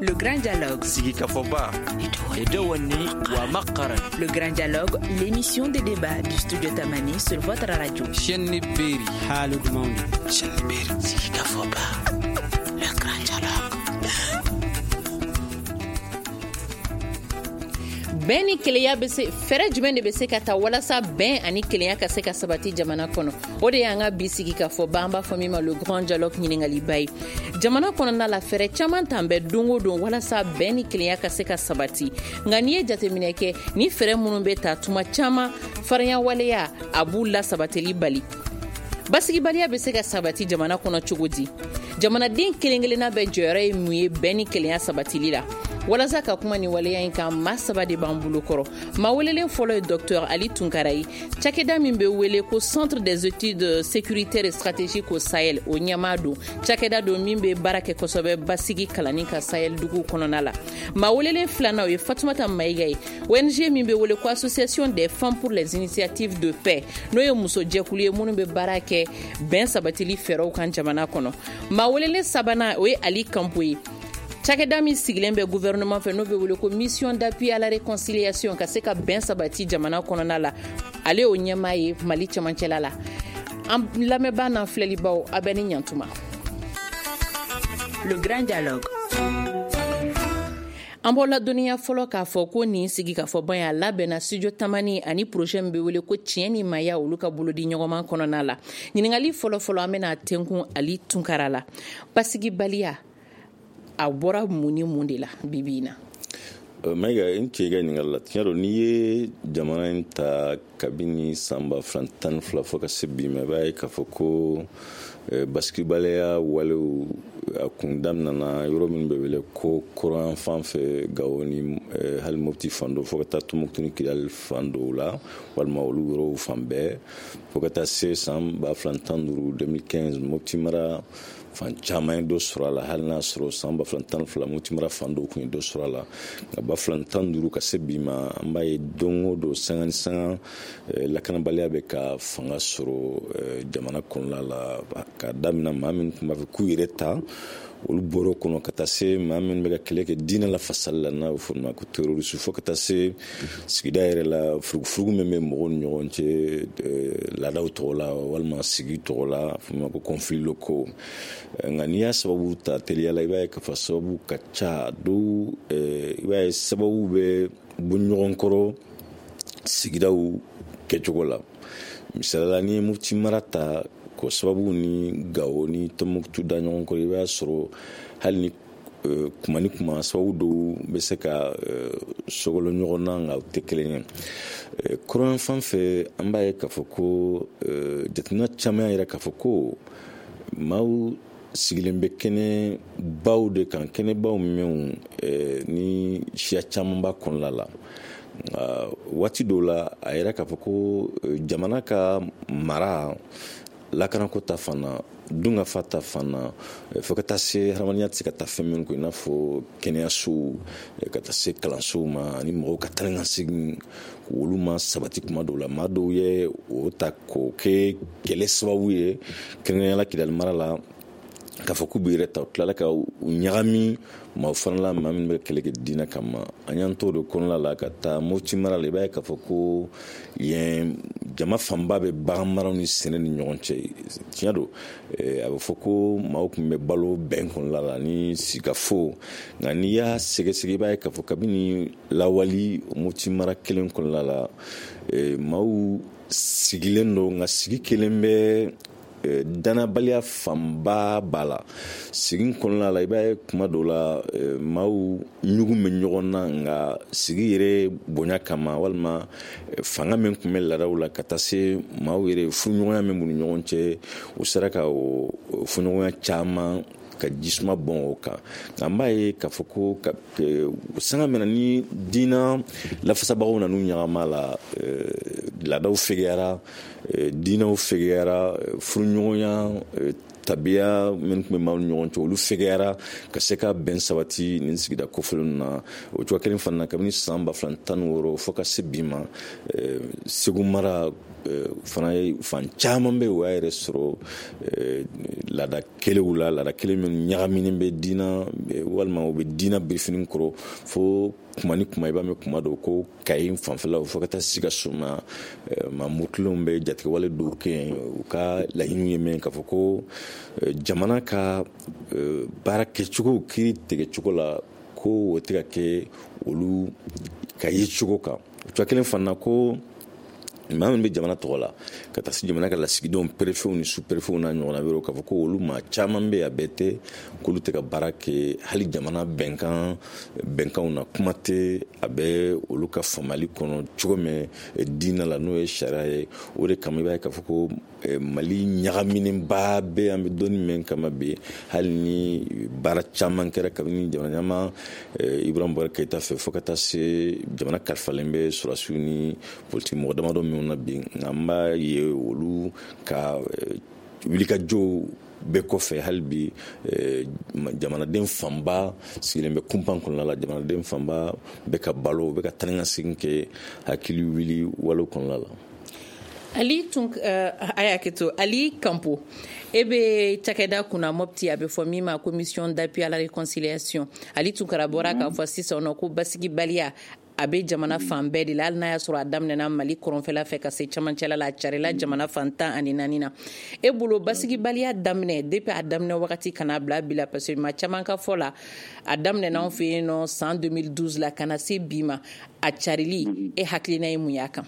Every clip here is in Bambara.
Le Grand Dialogue. Sigi Kafoba. Edouani wa Makaran. Le Grand Dialogue, l'émission de débat du studio Tamani sur votre radio. Chenni Beri. Halud Moundi. Chenni Beri. Sigi Kafoba. Le Grand Dialogue. Ben ni keleya be se fere jumɛn de be se ka ta walasa ben ani keleya ka se ka sabati jamana kɔnɔ o de y'anga bisigi ka fɔ ban b'a fɔ min ma le grand dialogue ɲiningaliba ye jamana kɔnɔna la fɛrɛ caman tan bɛ don o don walasa ben ni keleya ka se ka sabati nka n'i ye jateminɛ kɛ ni fɛrɛ minnu be ta tuma caman farinya waleya a b'u la sabateli bali basigibaliya be se ka sabati jamana kɔnɔ cogo di jamanaden kelen kelenna bɛ jɔyɔrɔ ye mun ye bɛn ni keleya sabatili la walasa ka kuma ni waleya in kan maa saba de b'an bolo kɔrɔ maa welelen fɔlɔ ye Dr Ali Tunkara ye cakɛda min bɛ wele ko Centre des études sécuritaires et stratégiques au Sahel o ɲɛmaa don cakɛda don min bɛ baara kɛ kosɛbɛ basigi kalanni ka Sahel dugu kɔnɔna la maa welelen filanan o ye Fatumata Mayiga ye ONG min bɛ wele ko Association des femmes pour les initiatives de paix n'o ye muso jɛkulu ye minnu bɛ baara kɛ bɛn sabatili fɛɛrɛw kan jamana kɔnɔ maa welelen sabanan o ye Ali Kampo ye cakɛda min sigilen bɛ gouvernement fɛ n'o bɛ wele ko mission d'appui à la réconciliation ka se ka bɛn sabati jamana kɔnɔna la ale y'o ɲɛmaa ye Mali cɛmancɛla la an lamɛnbaa n'an filɛlibaw a bɛ ni ɲantuma. Le Grand Dialogue. An b'o ladɔnniya fɔlɔ k'a fɔ ko nin sigi ka fɔ ban y'a labɛnna studio Tamani ani projet min bɛ wele ko tiɲɛ ni maya olu ka bolo di ɲɔgɔnman kɔnɔna la ɲiningali fɔlɔfɔlɔ an bɛna tɛnkun Ali Tunkara la basigibaliya a bɔra mun ni mun de la bibi in na Mayiga n cɛ ka ɲininkali la tiɲɛ don n'i ye jamana in ta kabini san 2012 fɔ ka se bi ma i b'a ye k'a fɔ ko basigibaliya walew a kun daminɛna yɔrɔ minnu bɛ wele ko kɔrɔn fan fɛ Gawo ni hali Mopti fan dɔ fɔ ka taa Tumutu ni Kidali fan dɔw la walima olu yɔrɔw fan bɛɛ fɔ ka taa se san 2015 2015 Mopti mara fan caman ye dɔ sɔrɔ a la hali n'a sɔrɔ san 2012 Mopti mara fan dɔw kun ye dɔ sɔrɔ a la nka 2015 ka se bi ma an b'a ye don o don sanga ni sanga lakanabaliya bɛ ka fanga sɔrɔ jamana kɔnɔna la ka daminɛ maa min tun b'a fɛ k'u yɛrɛ ta olu bɔr'o kɔnɔ ka taa se maa minnu bɛ ka kɛlɛ kɛ diinɛ la fasali la n'a bɛ fɔ o ma ko terroriste fo ka taa se sigida yɛrɛ la furugufurugu min bɛ mɔgɔw ni ɲɔgɔn cɛ laadaw tɔgɔ la walima sigi tɔgɔ la a fɔ o ma ko conflit locaux nka n'i y'a sababu ta teliya la i b'a ye k'a fɔ sababu ka ca dɔw i b'a ye sababu bɛ bɔ ɲɔgɔn kɔrɔ sigidaw kɛcogo la misali la ni ye Mopti mara ta ko sababu ni Gawo ni Tumutu da ɲɔgɔn kɔrɔ i b'a sɔrɔ hali ni kuma ni kuma sababu dɔw bɛ se ka sogolo ɲɔgɔn na nka u tɛ kelen ye kɔrɔn fan fɛ an b'a ye k'a fɔ ko jateminɛ caman yɛrɛ k'a fɔ ko maaw sigilen bɛ kɛnɛ baw de kan kɛnɛ baw minnu ni siya caman b'a kɔnɔna la waati dɔw la a yɛrɛ k'a fɔ ko jamana ka mara lakanako ta fana dungafa ta fana fo ka taa se hadamadenya tɛ se ka taa fɛn min ko i n'a fɔ kɛnɛyasow ka taa se kalansow ma ani mɔgɔw ka taa ka segin olu ma sabati kuma dɔw la maa dɔw ye o ta k'o kɛ kɛlɛ sababu ye kɛrɛnkɛrɛnnenya Kidali mara la k'a fɔ k'u bɛ yɛrɛ ta u tilala ka u ɲagami maaw fana la maa minnu bɛ kɛlɛ kɛ diinɛ kama an y'an t'o de kɔnɔna la ka taa Mopti mara la i b'a ye k'a fɔ ko yen jama fanba bɛ bagan maraw ni sɛnɛ ni ɲɔgɔn cɛ tiɲɛ don a bɛ fɔ ko maaw tun bɛ balo bɛn kɔnɔna la ni sigafo nka n'i y'a sɛgɛsɛgɛ i b'a ye k'a fɔ kabini lawali Mopti mara kelen kɔnɔna la maaw sigilen don nka sigi kelen bɛ danabaliya fanba b'a la sigi kɔnɔna la i b'a ye kuma dɔw la maaw ɲugun bɛ ɲɔgɔn na nka sigi yɛrɛ bonya kama walima fanga min tun bɛ laadaw la ka taa se maaw yɛrɛ furuɲɔgɔnya min b'u ni ɲɔgɔn cɛ u sera ka furuɲɔgɔnya caman ka jisuma bɔn o kan nka an b'a ye k'a fɔ ko sanga mɛna ni diina lafasabagaw nan'u ɲagama la laadaw fɛgɛyara diinaw fɛgɛyara furuɲɔgɔnya tabiya min tun bɛ maaw ni ɲɔgɔn cɛ olu fɛgɛyara ka se ka bɛn sabati nin sigida kɔfɛlenw na o cogoya kelen fana na kabini san 2016 fo ka se bi ma Segu mara fana ye fan caman bɛ o y'a yɛrɛ sɔrɔ laada kelenw la, laada kelen minnu ɲagaminen bɛ diina walima u bɛ diina birifini kɔrɔ fo kuma ni kuma i b'a mɛn kuma dɔw ko kayi fanfɛlaw fo ka taa Sikaso ma mutilenw bɛ jatigɛwale dɔw kɛ u ka laɲiniw ye mɛn k'a fɔ ko jamana ka baara kɛcogo kiiri tigɛcogo la ko o tɛ ka kɛ olu ka ye cogo kan o cogoya kelen fana ko maa min bɛ jamana tɔgɔ la ka taa se jamana ka lasigidenw perefew ni su-perefew n'a ɲɔgɔnna wɛrɛw k'a fɔ ko olu maa caman bɛ a bɛɛ tɛ k'olu tɛ ka baara kɛ hali jamana bɛnkanw na kuma tɛ a bɛ olu ka faamali kɔnɔ cogo min diinɛ la n'o ye sariya ye o de kama i b'a ye k'a fɔ ko Mali ɲagaminenba bɛ an bɛ dɔnni min kama bi hali ni baara caman kɛra kabini jamana ɲɛmaa Ibrahima Boubacar Keïta fɛ fo ka taa se jamana kalifalen bɛ sɔrɔdasiw ni politiki mɔgɔ damadɔ minnu na bi nka an b'a ye olu ka wulikajɔw bɛɛ kɔfɛ hali bi jamanaden fanba sigilen bɛ kunpan kɔnɔna la, jamanaden fanba bɛ ka balo bɛ ka taa ni ka segin kɛ hakili wuli walew kɔnɔna la. Ali Ali Kampo e bɛ cakɛda kunna Mopti a bɛ fɔ min ma commission d'appui à la réconciliation Ali Tunkara bɔra k'a fɔ sisan ko basigibaliya a bɛ jamana fan bɛɛ de la hali n'a y'a sɔrɔ a daminɛna Mali kɔrɔnfɛla fɛ ka se camancɛla la a carila jamana fan 14 na e bolo basigibaliya daminɛ depuis a daminɛ wagati kana bila bi la parce que ma caman ka fɔ la a daminɛna anw fɛ yen nɔ san 2012 la kana se bi ma a carili e hakilina ye mun y'a kan?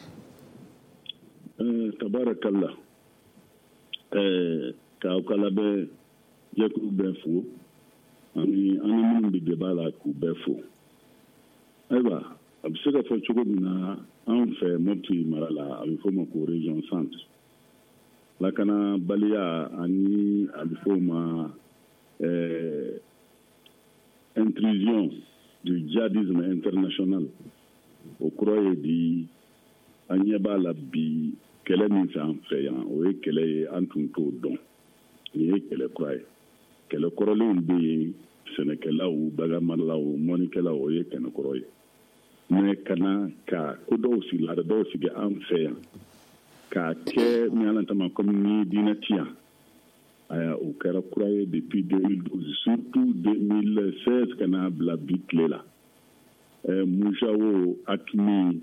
Tabarakallah k'aw ka labɛn jɛkulu bɛɛ fo ani minnu bɛ débat la k'u bɛɛ fo ayiwa a bɛ se ka fɔ cogo min na anw fɛ Mopti mara la a bɛ fɔ o ma ko région centre lakanabaliya ani a bɛ fɔ o ma intrusion du djihadisme international o kɔrɔ ye di an ɲɛ b'a la bi kɛlɛ min fɛ an fɛ yan o ye kɛlɛ ye an tun t'o dɔn nin ye kɛlɛ kura ye kɛlɛ kɔrɔlenw bɛ yen sɛnɛkɛlaw baganmaralaw mɔnikɛlaw o ye kɛlɛ kɔrɔ ye mais kana ka ko dɔw sigi laada dɔw sigi an fɛ yan k'a kɛ min ala tama comme ni diinɛ ti yan aya o kɛra kura ye depuis 2012 surtout 2016 kana bila bi tile la Musawo Akimi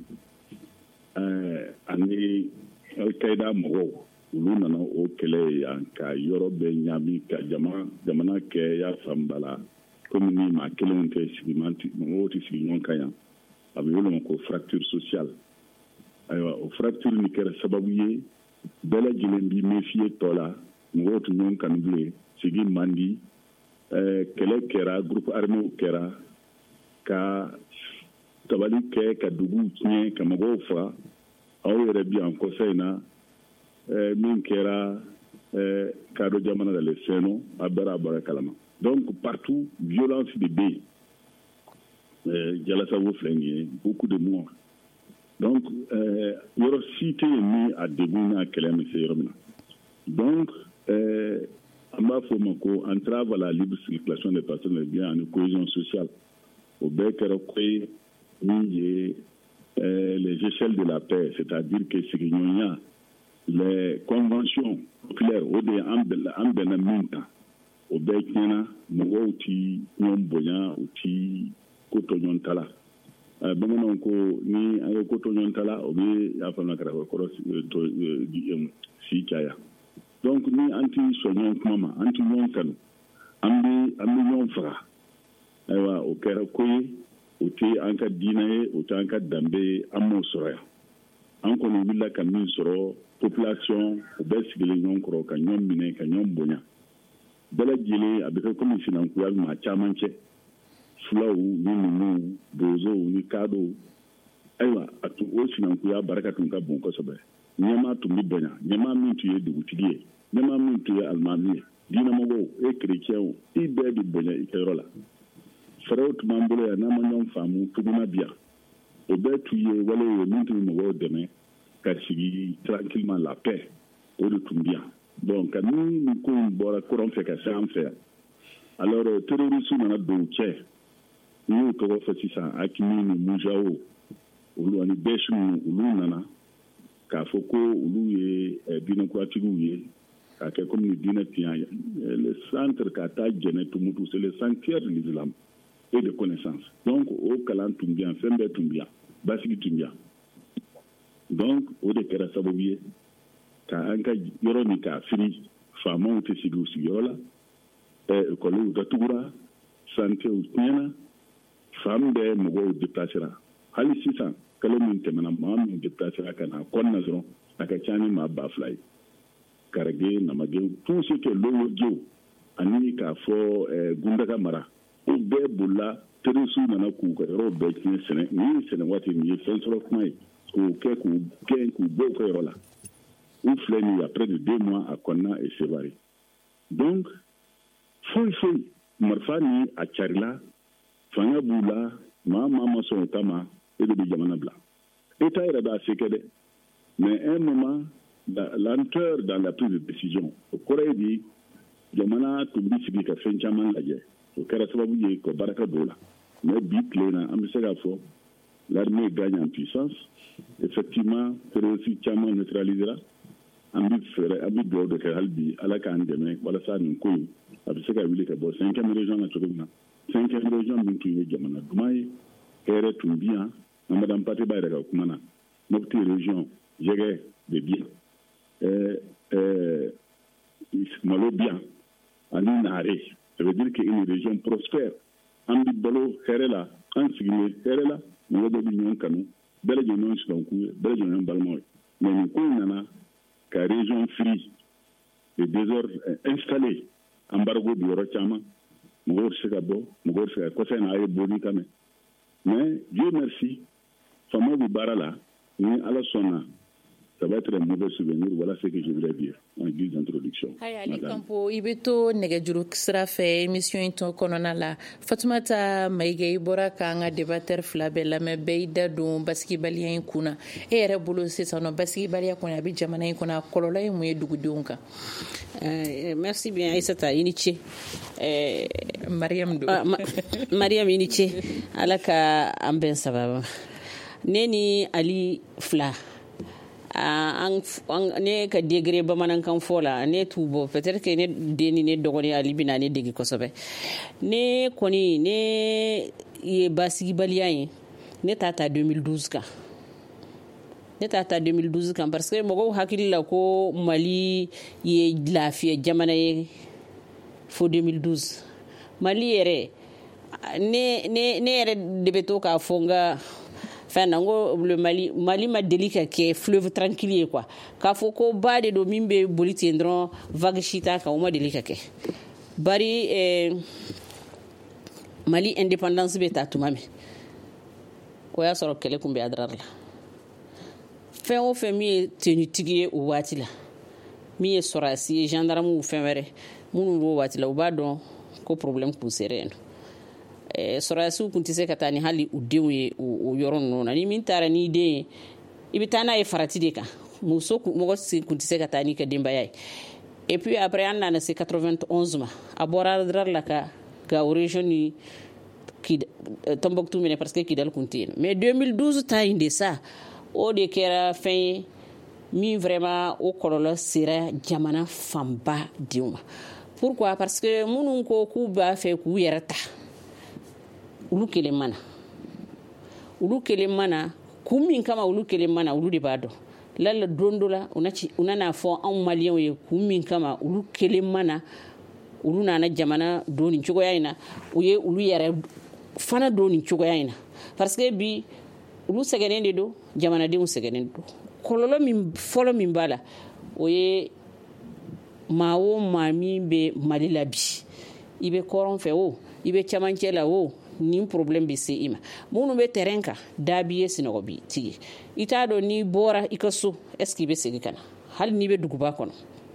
ani Al-Qaida mɔgɔw olu nana o kɛlɛ yan ka yɔrɔ bɛɛ ɲami ka jamana kɛ y'a fanbala komi ni maa kelenw tɛ sigi mɔgɔw tɛ sigi ɲɔgɔn kan yan a bɛ yɛlɛma ko fracture sociale ayiwa o fracture ni kɛra sababu ye bɛɛ lajɛlen b'i méfier tɔ la mɔgɔw tɛ ɲɔgɔn kanu bilen sigi man di kɛlɛ kɛra groupe armé kɛra ka tabali kɛ ka dugu tiɲɛ ka mɔgɔw faga aw yɛrɛ bi an kɔsa in na min kɛra kadɔ jamana la seno a bɛra kalama donc partout violence de bɛ jalasago filɛ nin ye beaucoup de morts donc yɔrɔ si tɛ yen ni a degun n'a kɛlɛ bɛ se yɔrɔ min na donc an b'a fɔ o ma ko entrave à la libre circulation des personnes et biens ani cohésion sociale o bɛɛ kɛra ko ye min ye les échelles de la paix, c'est-à-dire que sigiɲɔgɔnya les conventions populaires o de an bɛnna min kan o bɛɛ tiɲɛna mɔgɔw ti ɲɔgɔn bonya u ti ko to ɲɔgɔn ta la bamananw ko ni an ye ko to ɲɔgɔn ta la o bɛ y'a faamuya kɛrɛfɛ kɔrɔ si caya donc ni an ti sɔn ɲɔgɔn kuma ma an ti ɲɔgɔn kanu an bɛ ɲɔgɔn faga ayiwa o kɛra ko ye o tɛ an ka diinɛ ye o tɛ an ka danbe ye an m'o sɔrɔ yan an kɔni wulila ka min sɔrɔ population o bɛɛ sigilen ɲɔgɔn kɔrɔ ka ɲɔgɔn minɛ ka ɲɔgɔn bonya bɛɛ lajɛlen a bɛ kɛ komi sinankunya bɛ maa caman cɛ fulaw ni numuw bozow ni kadow ayiwa o sinankunya barika tun ka bon kosɛbɛ ɲɛmaa tun bɛ bonya ɲɛmaa min tun ye dugutigi ye ɲɛmaa min tun ye alimami ye diinɛmɔgɔw e kerecɛnw i bɛɛ bɛ bonya i kɛyɔrɔ la fɛɛrɛw tun b'an bolo yan n'an ma ɲɔgɔn faamu tuguna bi yan o bɛɛ tun ye wale ye min tun bɛ mɔgɔw dɛmɛ ka sigi tranquillement la paix o de tun bɛ yan donc ni nin ko in bɔra kɔrɔn fɛ ka se an fɛ yan alors terroristes nana don cɛ n'i y'o tɔgɔ fɔ sisan Akimi ni Musawo olu ani Bɛsiw olu nana k'a fɔ ko olu ye diinɛkuratigiw ye k'a kɛ comme ni diinɛ tiɲɛ ye le centre ka taa jɛnɛ tumutu c'est le sanctuaire de l'islam et de connaissance donc o kalan tun bɛ yan fɛn bɛɛ tun bɛ yan basigi tun bɛ yan donc o de kɛra sababu ye ka an ka yɔrɔ min k'a firi faamaw tɛ sigi u sigiyɔrɔ la école datugura santew tiɲɛna faamu bɛɛ mɔgɔw déplacera hali sisan kalo min tɛmɛna maa min déplacera ka na kɔnɔna dɔrɔn a ka ca ni maa 2,000 ye karage namagew tout ce que lolojew ani k'a fɔ gundaga mara o bɛɛ bolila terisiw nana k'u ka yɔrɔ bɛɛ tiɲɛ sɛnɛ nin ye sɛnɛ waati nin ye fɛn sɔrɔ kuma ye k'u kɛ k'u gɛn k'u bɔ u ka yɔrɔ la u filɛ nin ye après de 2 mois a kɔnɔna et sévaré donc foyi marifa ni a carila fanga b'u la maa ma sɔn o ta ma e de bɛ jamana bila état yɛrɛ b'a se kɛ dɛ mais un moment la lenteur dans la prise de décision o kɔrɔ ye di jamana tun bɛ sigi ka fɛn caman lajɛ o kɛra sababu ye ka baraka don la mais bi tile na an bɛ se k'a fɔ l'armée gagne en puissance effectivement terroriste caman neutralisera an bɛ dugawu de kɛ hali bi ala k'an dɛmɛ walasa nin ko in a bɛ se ka wuli ka bɔ 5e région na cogo min na 5e région min tun ye jamana duman ye hɛrɛ tun bɛ yan Madame Patiba yɛrɛ ka kuma na Mopti région jɛgɛ de bi yan malo bi yan ani naare ça veut dire que une région prospère an bɛ balo hɛrɛ la an sigilen hɛrɛ la mɔgɔ bɛɛ bɛ ɲɔgɔn kanu bɛɛ lajɛlen ye silamɛku ye bɛɛ lajɛlen ye balimaw ye mais nin ko in nana ka région firi le désordre installé embargo bi yɔrɔ caman mɔgɔw tɛ se ka bɔ mɔgɔw tɛ se ka kɔfɛ n'a ye boli ka mɛn mais Dieu merci faamaw bɛ baara la ni ala sɔnna ça va être un mauvais souvenir. Voilà ce que je voulais dire en guise d'introduction. Ali Kampo, i bɛ to nɛgɛjuru sira fɛ émission in tɔ kɔnɔna la Fatumata Mayiga i bɔra k'an ka débatteur fila bɛɛ lamɛn bɛɛ i da don basigibaliya in kunna e yɛrɛ bolo sisan nɔ basigibaliya kɔni a bɛ jamana in kɔnɔ a kɔlɔlɔ ye mun ye dugudenw kan. Merci bien Aïssata, i ni ce. Mariam do. Mariam i ni ce. Ala ka an bɛn sababa. Ne ni Ali fila ne ka degré bamanankan fɔ la ne t'u bɔ peut-être que ne den ni ne dɔgɔnin Ali bɛna ne dege kosɛbɛ ne kɔni ne ye basigibaliya ye ne t'a ta 2012 kan ne t'a ta 2012 kan parce que mɔgɔw hakili la ko Mali ye lafiya jamana ye fo 2012 Mali yɛrɛ ne yɛrɛ de bɛ to k'a fɔ n ka Fanango le Mali ma deli ka kɛ fleuve tranquille ye quoi k'a fɔ ko ba de do min bɛ boli ten dɔrɔn vague shita kan o ma deli ka kɛ bari Mali indépendance bɛ ta tuma min o y'a sɔrɔ kɛlɛ kun bɛ Adrar la fɛn o fɛn min ye tenutigi ye o waati la min ye sɔrasi ye gendarmew fɛn wɛrɛ minnu b'o waati la u b'a dɔn ko problème kun sera yen sɔrɔsiw kun tɛ se ka taa ni hali u denw ye o yɔrɔ ninnu na ni min taara n'i den ye i bɛ taa n'a ye farati de kan mɔgɔ kun tɛ se ka taa n'i ka denbaya ye et puis après an nana se 91 ma a bɔra Adrar la ka Gao région ni Tombouctou minɛ parce que Kidal kun tɛ yen mais 2012 ta in de sa o de kɛra fɛn ye min vraiment o kɔlɔlɔ sera jamana fanba denw ma pourquoi parce que minnu ko k'u b'a fɛ k'u yɛrɛ ta ulu kelen mana kun min kama ulu kelen mana ulu de b'a dɔn lalla don dɔ la u nana fɔ anw maliyɛnw ye kun min kama ulu kelen mana ulu nana jamana don nin cogoya in na u ye ulu yɛrɛ fana don nin cogoya in na parce que bi ulu sɛgɛnnen de don jamanadenw sɛgɛnnen de don kɔlɔlɔ min fɔlɔ min b'a la o ye maa o maa min bɛ Mali la bi i bɛ kɔrɔn fɛ o i bɛ camancɛ la o ni problème bɛ se i ma minnu bɛ terrain kan dabi ye sinɔgɔbi tigi i t'a dɔn n'i bɔra i ka so est-ce que i bɛ segin ka na hali n'i bɛ duguba kɔnɔ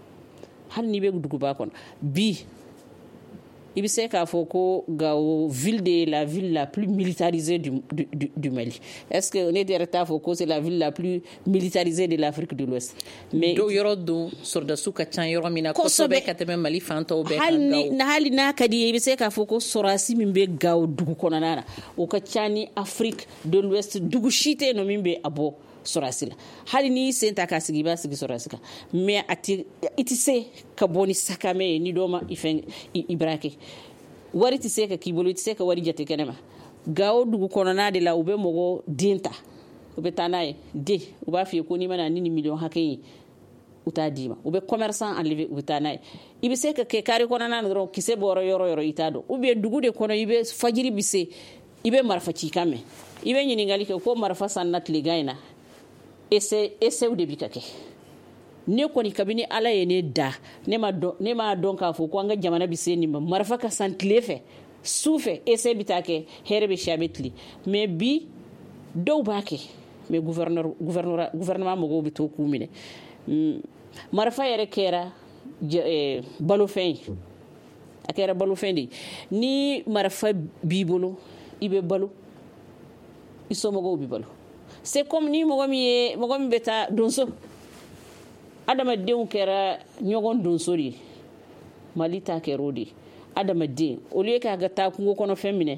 bi i bɛ se k'a fɔ ko Gao ville de la ville la plus militarisée du Mali est-ce que ne yɛrɛ t'a fɔ ko c'est la ville la plus militarisée de l'Afrique de l'Ouest mais dɔw yɔrɔ don sɔrɔdasiw ka ca yɔrɔ min na kosɛbɛ ka tɛmɛ Mali fan tɔw bɛɛ kan Gao hali n'a ka di ye i bɛ se k'a fɔ ko sɔrɔdasi min bɛ Gao dugu kɔnɔna na o ka ca ni Afrique de l'Ouest dugu si tɛ yen nɔ min bɛ a bɔ sɔrɔsi la hali n'i sen ta k'a sigi i b'a sigi sɔrɔsi kan mais i tɛ se ka bɔ ni sakamɛ ye ni dɔ ma i bara kɛ wari tɛ se ka k'i bolo i tɛ se ka wari jate kɛnɛ ma Gao dugu kɔnɔna de la u bɛ mɔgɔ den ta u bɛ taa n'a ye den u b'a f'i ye ko n'i ma na ni miliyɔn hakɛ in u t'a d'i ma u bɛ commerçant enlever u bɛ taa n'a ye i bɛ se ka kɛ carré kɔnɔna na dɔrɔn kisɛ bɔra yɔrɔ i t'a dɔn ou bien dugu de kɔnɔ i bɛ fajiri bɛ se i bɛ marifa ci kan mɛn i bɛ ɲininkali kɛ ko marifa sanna tilegan in na essai de bi ka kɛ ne kɔni kabini ala ye ne da ne m'a dɔn k'a fɔ ko an ka jamana bi se nin ma marifa ka san tile fɛ su fɛ essai bi taa kɛ hɛrɛ bɛ si a bɛ tile mais bi dɔw b'a kɛ mais gouvernement mɔgɔw bɛ to k'u minɛ marifa yɛrɛ kɛra balofɛn ye a kɛra balofɛn de ye ni marifa b'i bolo i bɛ balo i somɔgɔw bɛ balo c'est comme ni mɔgɔ min bɛ taa donso adamadenw kɛra ɲɔgɔn donso de ye mali ta kɛra o de ye adamaden au lieu k'a ka taa kungo kɔnɔ fɛn minɛ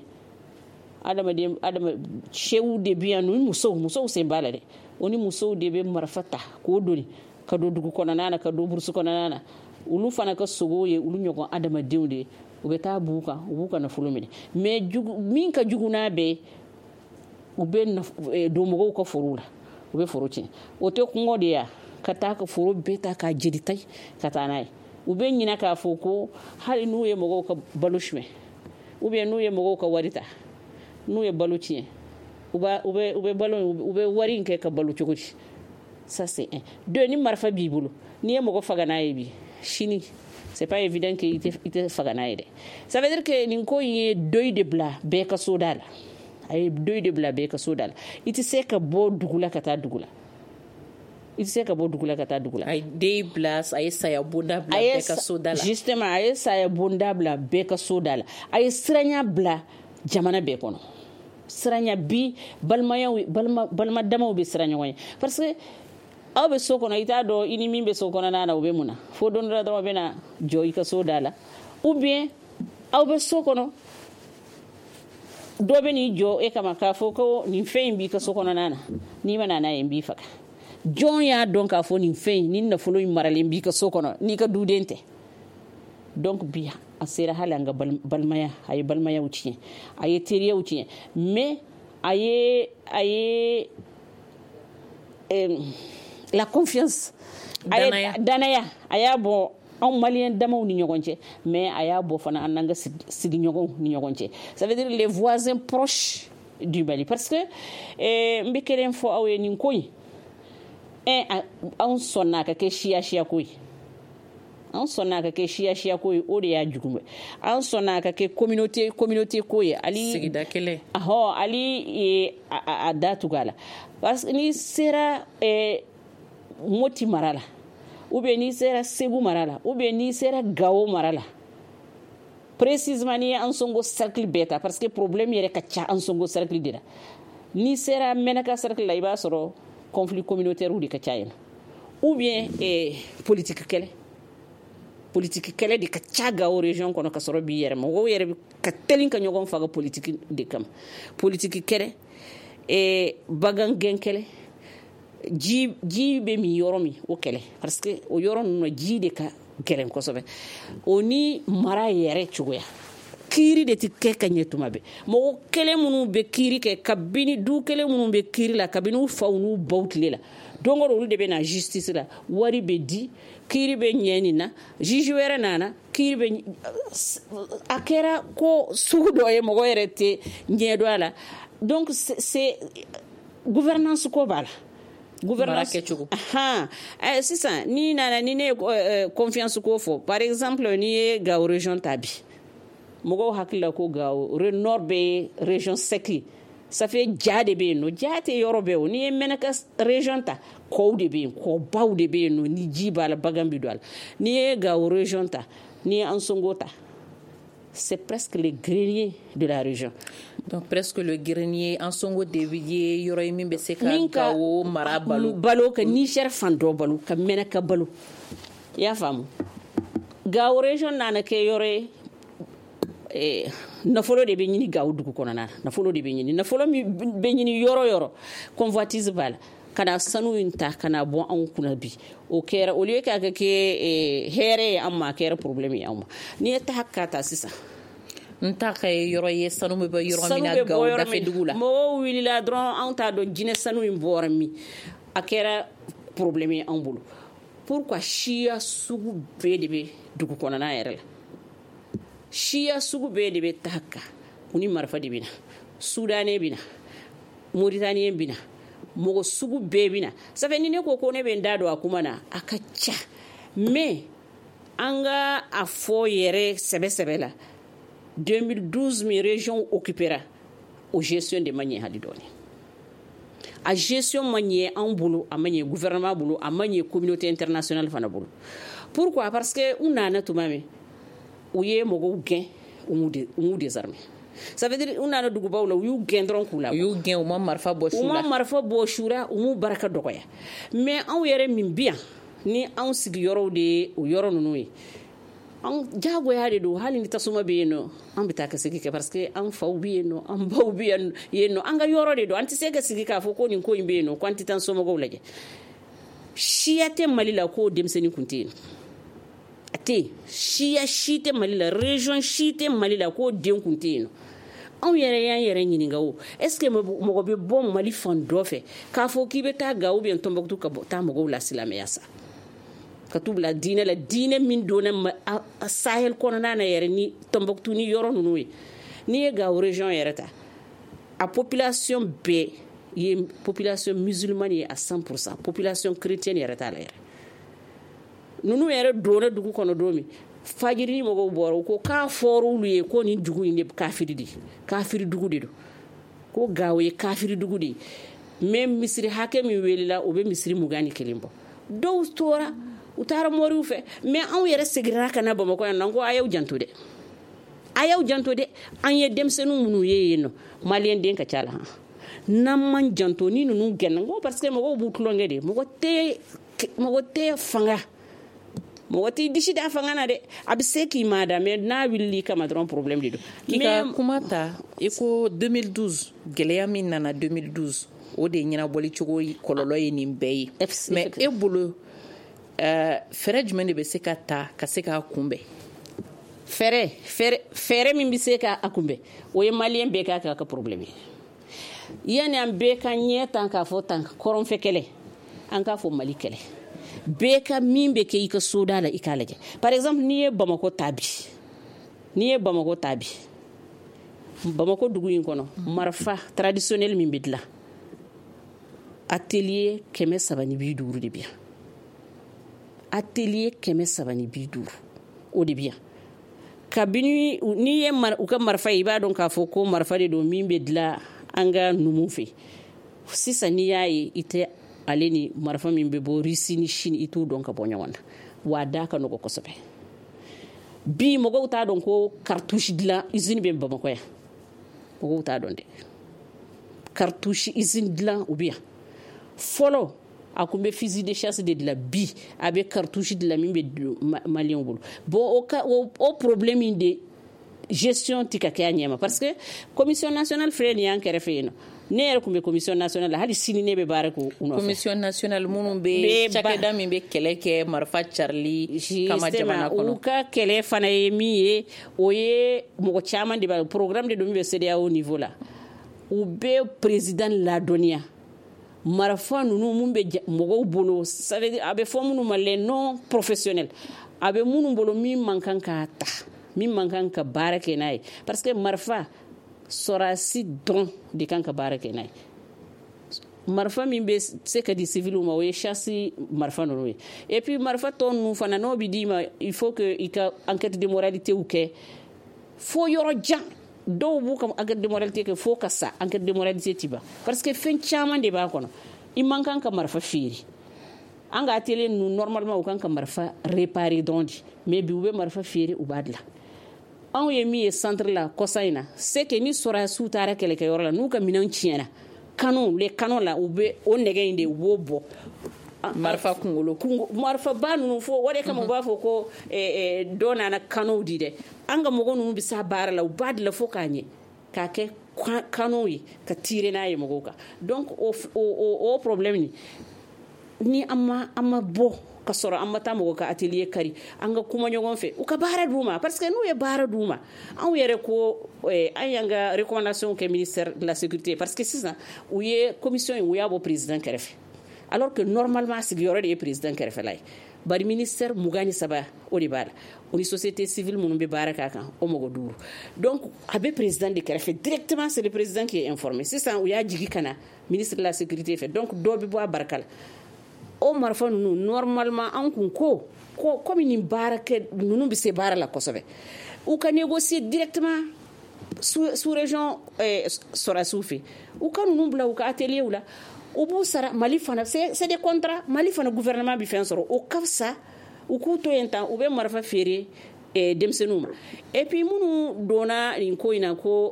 cɛw de bɛ yan ni musow sen b'a la dɛ o ni musow de bɛ marifa ta k'o doni ka don dugu kɔnɔna na ka don burusi kɔnɔna na olu fana ka sogow ye olu ɲɔgɔn adamadenw de ye u bɛ taa b'u kan u b'u ka nafolo minɛ mais min ka jugu n'a bɛɛ u bɛ don mɔgɔw ka forow la u bɛ foro tiɲɛ o tɛ kɔngɔ de ya ka taa ka foro bɛɛ ta k'a jeli ta ka taa n'a ye u bɛ ɲinɛ k'a fɔ ko hali n'u ye mɔgɔw ka balo suɲɛ ou bien n'u ye mɔgɔw ka wari ta n'u ye balo tiɲɛ u bɛ wari in kɛ ka balo cogo di ça c'est un deux ni marifa b'i bolo n'i ye mɔgɔ faga n'a ye bi sini c'est pas évident que i tɛ faga n'a ye dɛ ça veut dire que nin ko in ye dɔyi de bila bɛɛ ka so da la a ye dɔyi de bila bɛɛ ka so da la i tɛ se ka bɔ dugu la ka taa dugu la i tɛ se ka bɔ dugu la ka taa dugu la a ye den bila a ye saya bonda bila bɛɛ ka so da la justement a ye saya bonda bila bɛɛ ka so da la a ye siranya bila jamana bɛɛ kɔnɔ siranya bi balima damaw bɛ sira ɲɔgɔn ye parce que aw bɛ so kɔnɔ i t'a dɔn i ni min bɛ so kɔnɔna na u bɛ mun na fo don dɔ dɔrɔn bɛ na jɔ i ka so da la ou bien aw bɛ so kɔnɔ dɔ bɛ n'i jɔ e kama k'a fɔ ko nin fɛn in b'i ka so kɔnɔna na n'i ma na n'a ye n b'i faga jɔn y'a dɔn k'a fɔ nin fɛn in ni nafolo in maralen b'i ka so kɔnɔ n'i ka duden tɛ donc bi a sera hali an ka balimaya a ye balimayaw tiɲɛ a ye teriyaw tiɲɛ mais a ye la confiance danaya a y'a bɔ anw maliyɛn damaw ni ɲɔgɔn cɛ mais a y'a bɔ fana an n'an ka sigiɲɔgɔnw ni ɲɔgɔn cɛ ça veut dire les voisins proches du Mali parce que n bɛ kelen fɔ aw ye nin ko in anw sɔnna a ka kɛ siya ko ye an sɔnna a ka kɛ siya ko ye o de y'a jugu an sɔnna a ka kɛ communauté ko ye ali sigida kelen ali a da tugu a la parce que n'i sera Moti mara la ou bien n'i sera Segu mara la ou bien n'i sera Gao mara la précisément n'i ye Ansongo cercle bɛɛ ta parce que problème yɛrɛ ka ca Ansongo cercle de la n'i sera Menaka cercle la i b'a sɔrɔ conflit communautaire de ka ca yen ou bien politique kɛlɛ de ka ca Gao région kɔnɔ ka sɔrɔ b'i yɛrɛ ma mɔgɔw yɛrɛ ka teli ka ɲɔgɔn faga politique de kama politique kɛlɛ bagan gɛn kɛlɛ ji bɛ min yɔrɔ min o kɛlɛ parce que o yɔrɔ ninnu na ji de ka gɛlɛn kosɛbɛ o ni mara yɛrɛ cogoya kiiri de tɛ kɛ ka ɲɛ tuma bɛɛ mɔgɔ kelen minnu bɛ kiiri kɛ kabini du kelen minnu bɛ kiiri la kabini u faw n'u baw tile la don o don olu de bɛ na justice la wari bɛ di kiiri bɛ ɲɛ nin na juge wɛrɛ nana kiiri bɛ a kɛra ko sugu dɔ ye mɔgɔ yɛrɛ tɛ ɲɛ dɔn a la donc c'est gouvernance ko b'a la gouvernance kɛcogo sisan ni nana ni ne ye confiance ko fɔ par exemple n'i ye Gao région ta bi mɔgɔw hakili la ko Gao nord bɛ région sec ça fait ja de bɛ yen nɔ ja tɛ yɔrɔ bɛɛ o n'i ye Menaka région ta kɔw de bɛ yen kɔbaw de bɛ yen nɔ ni ji b'a la bagan bɛ don a la n'i ye Gao région ta n'i ye Ansongo ta c'est presque le grenier de la région. Donc presque le grenier Ansongo de ye yɔrɔ ye min bɛ se ka Gao mara balo ka Niger fan dɔ balo ka Menaka balo i y'a faamu Gao région nana kɛ yɔrɔ ye nafolo de bɛ ɲini Gao dugu kɔnɔna na nafolo de bɛ ɲini nafolo min bɛ ɲini yɔrɔ yɔrɔ convoitise b'a la kana sanu in ta kana bɔ anw kunna bi o kɛra au lieu ka kɛ hɛrɛ ye an ma a kɛra problème ye anw ma n'i ye ta ka ta sisan n ta ka ye yɔrɔ ye sanu bɛ bɔ yɔrɔ min na Gawo dafe dugu la mɔgɔw wulila dɔrɔn anw t'a dɔn jinɛ sanu in bɔra min a kɛra problème ye anw bolo pourquoi siya sugu bɛɛ de bɛ dugu kɔnɔna yɛrɛ la siya sugu bɛɛ de bɛ ta ka u ni marifa de bɛ na sudanɛ bɛ na mauritaniɛ bɛ na mɔgɔ sugu bɛɛ bɛ na ça fait ni ne ko ne bɛ n da don a kuma na a ka ca mais an ka a fɔ yɛrɛ sɛbɛ la 2012 min région occupera o gestion de ma ɲɛ hali dɔɔni a gestion ma ɲɛ an bolo a ma ɲɛ gouvernement bolo a ma ɲɛ communauté internationale fana bolo pourquoi parce que u nana tuma min u ye mɔgɔw gɛn u m'u désarmer ça veut dire u nana dugubaw la u y'u gɛn dɔrɔn k'u la u y'u gɛn u ma marifa bɔ shura u m'u baraka dɔgɔya mais anw yɛrɛ min bi yan ni anw sigiyɔrɔw de ye o yɔrɔ ninnu ye an jagoya de don hali ni tasuma bɛ yen nɔ an bɛ taa ka sigi kɛ parce que an faw bɛ yen nɔ an baw bɛ yen nɔ an ka yɔrɔ de don an tɛ se ka sigi k'a fɔ ko nin ko in bɛ yen nɔ ko an tɛ taa somɔgɔw lajɛ siya tɛ Mali la ko denmisɛnnin kun tɛ yen a tɛ yen siya si tɛ Mali la région si tɛ Mali la ko den kun tɛ yen nɔ anw yɛrɛ y'an yɛrɛ ɲininka o est ce que mɔgɔ bɛ bɔ Mali fan dɔ fɛ k'a fɔ k'i bɛ taa Gawo bien Tombouctou ka taa mɔgɔw la silamɛya sa ka t'u bila diinɛ la diinɛ min donna a Sahel kɔnɔna na yɛrɛ ni Tombouctou ni yɔrɔ ninnu ye n'i ye Gawo région yɛrɛ ta a population bɛɛ ye population musulmane ye à 100% population chrétienne yɛrɛ t'a la yɛrɛ ninnu yɛrɛ donna dugu kɔnɔ don min fajiri ni mɔgɔw bɔra u ko k'a fɔra olu ye ko nin dugu in de kafiri de kafiri dugu de don ko Gawo ye kafiri dugu de mais misiri hakɛ min welela o bɛ misiri 21 bɔ dɔw tora u taara mɔriw fɛ mais anw yɛrɛ seginna ka na Bamakɔ yan nɔ ko a y'aw janto dɛ an ye denmisɛnninw minnu ye yen nɔ maliyɛn den ka ca la n'an man janto ni ninnu gɛnna n ko parce que mɔgɔw b'u tulonkɛ de mɔgɔ tɛ fanga mɔgɔ t'i disi da fanga na dɛ a bɛ se k'i ma da mais n'a wulili kama dɔrɔn problème de don k'i ka kuma ta i ko 2012 gɛlɛya min nana 2012 o de ɲɛnabɔli cogo kɔlɔlɔ ye nin bɛɛ ye mais e bolo fɛrɛ jumɛn de bɛ se ka ta ka se k'a kunbɛn fɛrɛ min bɛ se k'a kunbɛn o ye maliyɛn bɛɛ k'a ka problème ye yani an bɛɛ ka ɲɛ tan k'a fɔ tan kɔrɔnfɛ kɛlɛ an k'a fɔ Mali kɛlɛ bɛɛ ka min bɛ kɛ i ka soda la i k'a lajɛ par exemple n'i ye Bamakɔ ta bi Bamakɔ dugu in kɔnɔ marifa traditionnel min bɛ dilan atelier 350 de bɛ yan atelier 350 o de bɛ yan kabini n'i ye u ka marifa ye i b'a dɔn k'a fɔ ko marifa de don min bɛ dilan an ka numu fɛ sisan n'i y'a ye i tɛ ale ni marifa min bɛ bɔ Russie ni Chine i t'u dɔn ka bɔ ɲɔgɔn na wa da ka nɔgɔ kosɛbɛ bi mɔgɔw t'a dɔn ko cartouche dilan usine bɛ Bamakɔ yan mɔgɔw t'a dɔn dɛ cartouche usine dilan u bɛ yan fɔlɔ a kun bɛ fusil de chasse de dilan bi a bɛ cartouche dilan min bɛ maliyɛnw bolo bon o problème in de gestion tɛ ka kɛ a ɲɛma parce que commission nationale filɛ nin y'an kɛrɛfɛ yen nɔ ne yɛrɛ kun bɛ commission nationale la hali sini ne bɛ baara kɛ u nɔfɛ commission nationale minnu bɛ cakɛda min bɛ kɛlɛ kɛ marifa carili kama jamana kɔnɔ u ka kɛlɛ fana ye min ye o ye mɔgɔ caman de b'a programme de don min bɛ CEDEAO au niveau la u bɛ président ladɔnniya marifa ninnu mun bɛ mɔgɔw bolo ça veut dire a bɛ fɔ minnu ma les non professionnels a bɛ minnu bolo min man kan k'a ta min man kan ka baara kɛ n'a ye parce que marifa sɔrɔsi dɔn de kan ka baara kɛ n'a ye marifa min bɛ se ka di civiliw ma o ye chasse marifa ninnu ye et puis marifa tɔ ninnu fana n'o bɛ d'i ma il faut que i ka enquête de moralité kɛ fo yɔrɔ jan dɔw b'u ka enquête de moralité kɛ fo ka sa enquête de moralité ti ban parce que fɛn caman de b'a kɔnɔ i man kan ka marifa feere an ka atelier ninnu normalement u kan ka marifa réparer dɔrɔn de mais bi u bɛ marifa feere u b'a dilan anw ye min ye centre la kɔsa in na c'est que ni sɔrɔsiw taara kɛlɛkɛyɔrɔ la n'u ka minɛnw tiɲɛna les canons la u bɛ o nɛgɛ in de b'o bɔ marifa kunkolo marifa ba ninnu fo o de kama u b'a fɔ ko dɔ nana canons di dɛ an ka mɔgɔ ninnu bɛ s'a baara la u b'a dilan fo k'a ɲɛ k'a kɛ kanu ye ka tirer n'a ye mɔgɔw kan. Donc o problème ni an ma bɔ ka sɔrɔ an ma taa mɔgɔ ka atelier kari an ka kuma ɲɔgɔn fɛ u ka baara d'u ma parce que n'u ye baara d'u ma anw yɛrɛ ko an y'an ka recommandation kɛ ministère de la sécurité parce que sisan u ye commission in u y'a bɔ président kɛrɛfɛ alors que normalement sigiyɔrɔ de ye président kɛrɛfɛla ye bari ministère 23 o de b'a la o ni société civile minnu bɛ baara k'a kan o mɔgɔ 5 donc a bɛ président de kɛrɛfɛ directement c'est le président qui est informé sisan u y'a jigi ka na ministre de la sécurité fɛ donc dɔ bɛ bɔ a barika la o marifa ninnu normalement an kun ko comme nin baara kɛ ninnu bɛ se baara la kosɛbɛ u ka négocier directement sous région sɔrɔsiw fɛ u ka ninnu bila u ka atelier la u b'u sara Mali fana c'est des contrats Mali fana gouvernement bɛ fɛn sɔrɔ o ka fisa u k'u to yen tan u bɛ marifa feere denmisɛnninw ma et puis minnu donna nin ko in na ko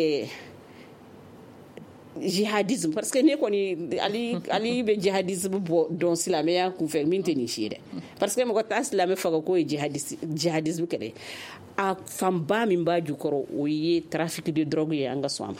jihadisme parce que ne kɔni ali bɛ jihadisme bɔ dɔn silamɛya kunfɛ min tɛ nin si ye dɛ parce que mɔgɔ t'a silamɛ faga k'o ye jihadisme kɛlɛ a fanba min b'a jukɔrɔ o ye trafic de drogue ye an ka sɔn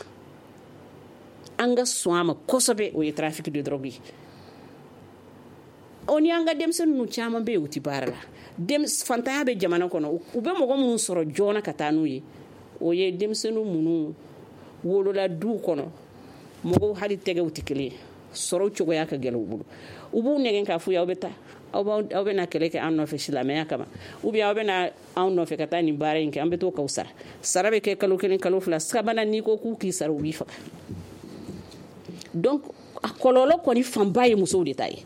a ma kosɛbɛ o ye trafic de drogue ye o ni an ka denmisɛnninw caman bɛ yen u tɛ baara la fantanya bɛ jamana kɔnɔ u bɛ mɔgɔ minnu sɔrɔ joona ka taa n'u ye o ye denmisɛnninw minnu wolola duw kɔnɔ mɔgɔw hali tɛgɛw tɛ kelen ye sɔrɔ cogoya ka gɛlɛn u bolo u b'u nɛgɛn k'a fɔ aw bɛ taa aw bɛ na kɛlɛ kɛ an nɔfɛ silamɛya kama ou bien aw bɛ na an nɔfɛ ka taa nin baara in kɛ an bɛ t'o k'aw sara bɛ kɛ kalo 1 kalo 2 sabanan n'i ko k'u k'i sara u b'i faga donc a kɔlɔlɔ kɔni fanba ye musow de ta ye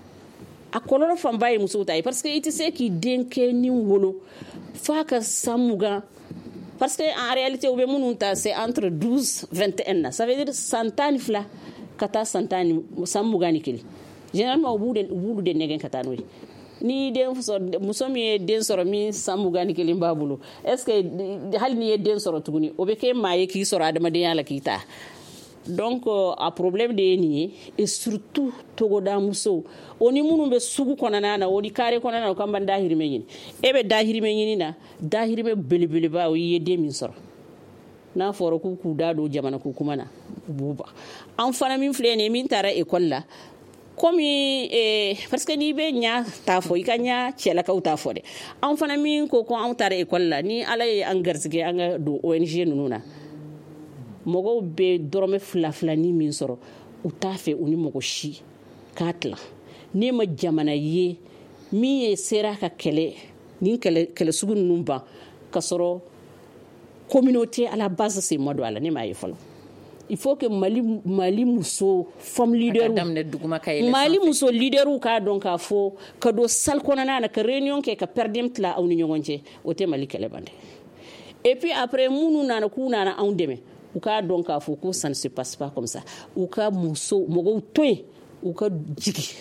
parce que i tɛ se k'i den kɛ ni wolo f'a ka san 20 parce que en réalité u bɛ minnu ta c'est entre 12-21 na ça veut dire san 12 ka taa san 21 généralement u b'ulu de nɛgɛn ka taa n'o ye ni muso min ye den sɔrɔ min san 21 b'a bolo est ce que hali n'i ye den sɔrɔ tuguni o bɛ kɛ maa ye k'i sɔrɔ adamadenya la k'i ta donc a problème de ye nin ye et surtout togoda musow o ni minnu bɛ sugu kɔnɔna na o ni kare kɔnɔna na o kan ban dahirimɛ ɲini e bɛ dahirimɛ ɲini na dahirimɛ belebeleba o ye den min sɔrɔ n'a fɔra k'u da don jamana ko kuma na u b'u ban an fana min filɛ nin ye min taara école la comme parce que n'i bɛ ɲa t'a fɔ i ka ɲa cɛlakaw t'a fɔ dɛ an fana min ko anw taara école la ni ala ye an garisɛgɛ an ka don ONG ninnu na mɔgɔw bɛ dɔrɔmɛ 2 ni min sɔrɔ u t'a fɛ u ni mɔgɔ si k'a tila ne ma jamana ye min ye sera ka kɛlɛ ni kɛlɛ sugu ninnu ban ka sɔrɔ communauté à la base c'est moi do ala ne m'a ye fɔlɔ il faut que Mali muso femme leader Mali muso leaderu k'a dɔn k'a fɔ ka don salle kɔnɔna na ka réunion kɛ ka perdem tila aw ni ɲɔgɔn cɛ o tɛ Mali kɛlɛ ban dɛ et puis après minnu nana k'u nana anw dɛmɛ u k'a dɔn k'a fɔ ko ça ne se passe pas comme ça u ka mɔgɔw to yen u ka jigi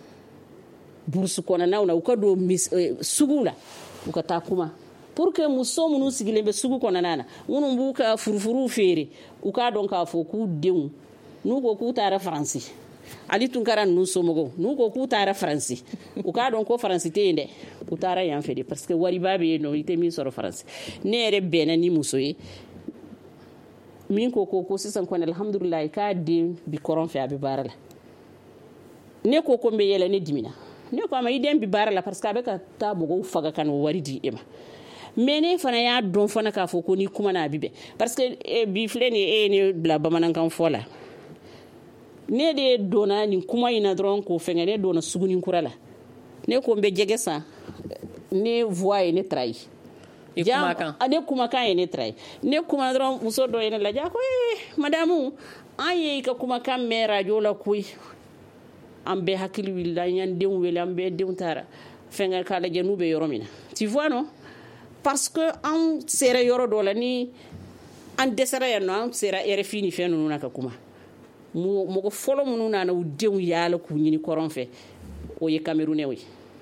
burusu kɔnɔnaw na u ka don sugu la u ka taa kuma pour que muso minnu sigilen bɛ sugu kɔnɔna na minnu b'u ka furufuruw feere u k'a dɔn k'a fɔ k'u denw n'u ko k'u taara faransi ali tunkara ninnu somɔgɔw n'u ko k'u taara faransi u k'a dɔn ko faransi tɛ yen dɛ u taara yan fɛ de parce que wariba bɛ yen nɔ i tɛ min sɔrɔ faransi ne yɛrɛ bɛnna ni muso ye min ko sisan kɔni alhamdulilayi k'a den bi kɔrɔn fɛ a bɛ baara la ne ko n bɛ yɛlɛ ne dimina ne ko a ma i den bi baara la parce que a bɛ ka taa mɔgɔw faga ka n'o wari di e ma mais ne fana y'a dɔn fana k'a fɔ ko ni kuma na a bi bɛn parce que bi filɛ nin e ye ne bila bamanankan fɔ la ne de donna nin kuma in na dɔrɔn k'o fɛngɛ ne donna suguni kura la ne ko n bɛ jɛgɛ san ne voix ye ne trahi ne kumakan ye ne trahi ne kuma dɔrɔn muso dɔ ye ne lajɛ a ko madamu an ye i ka kumakan mɛn radio la koyi an bɛɛ hakili wulila an y'an denw wele an bɛɛ denw taara fɛngɛ k'a lajɛ n'u bɛ yɔrɔ min na tu vois non parce que an sera yɔrɔ dɔ la ni an dɛsɛra yan nɔ an sera RFI ni fɛn ninnu na ka kuma mɔgɔ fɔlɔ minnu nana u denw yaala k'u ɲini kɔrɔn fɛ o ye Camerounais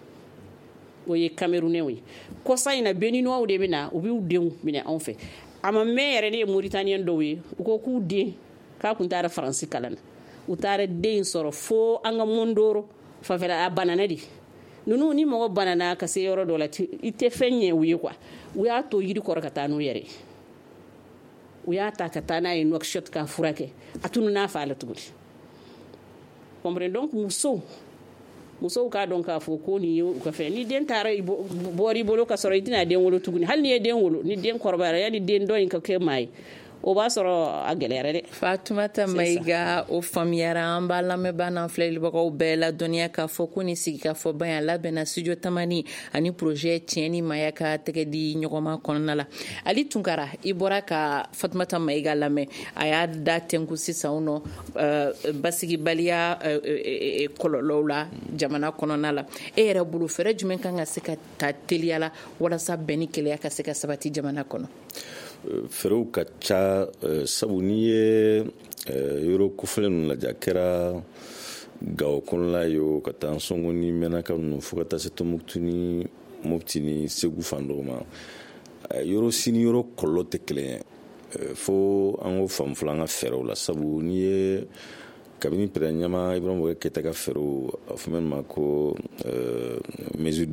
ye kɔsa in na Béninois de bɛ na u b'u denw minɛ anw fɛ a ma mɛn yɛrɛ ne ye Mauritanien dɔw ye u ko k'u den k'a kun taara faransi kalan na u taara den sɔrɔ fo an ka Mondoro fanfɛla a banana de ninnu ni mɔgɔ banana ka se yɔrɔ dɔ la i tɛ fɛn ɲɛ u ye quoi u y'a to yiri kɔrɔ ka taa n'u yɛrɛ u y'a ta ka taa n'a ye Nouakchott k'a furakɛ a tunu n'a fa la tuguni comprendre donc musow k'a dɔn k'a fɔ ko nin ye u ka fɛ ni den taara bɔra i bolo ka sɔrɔ i tɛna den wolo tuguni hali ni ye den wolo ni den kɔrɔbayara yani den dɔ in ka kɛ maa ye o b'a sɔrɔ a gɛlɛyara dɛ. Fatumata Mayiga o faamuyara an b'a lamɛnbaa n'an filɛlibagaw bɛɛ la dɔnniya k'a fɔ ko ni sigikafɔba yan labɛnna studio Tamani ani projet tiɲɛni Maya ka tɛgɛ di ɲɔgɔnma kɔnɔna la. Ali Tunkara i bɔra ka Fatumata Mayiga lamɛn a y'a da tɛnku sisan nɔ basigibaliya kɔlɔlɔw la jamana kɔnɔna la e yɛrɛ bolo fɛɛrɛ jumɛn kan ka se ka ta teliya la walasa bɛn ni keleya ka se ka sabati jamana kɔnɔ? Fɛrɛw ka ca sabu n'i ye yɔrɔ kofɔlen ninnu lajɛ a kɛra Gawo kɔnɔla ye o ka taa Sɔngɔ ni Mɛnaka ninnu fo ka taa se Tɔnbukutu ni Mopti ni Segu fan dɔw ma yɔrɔ si ni yɔrɔ kɔlɔlɔ tɛ kelen ye fo an k'o faamu fɔlɔ an ka fɛɛrɛw la sabu n'i ye kabini Perezida Ɲama Ibrahima Keyita ka fɛɛrɛw a fɔ min ma ko mesure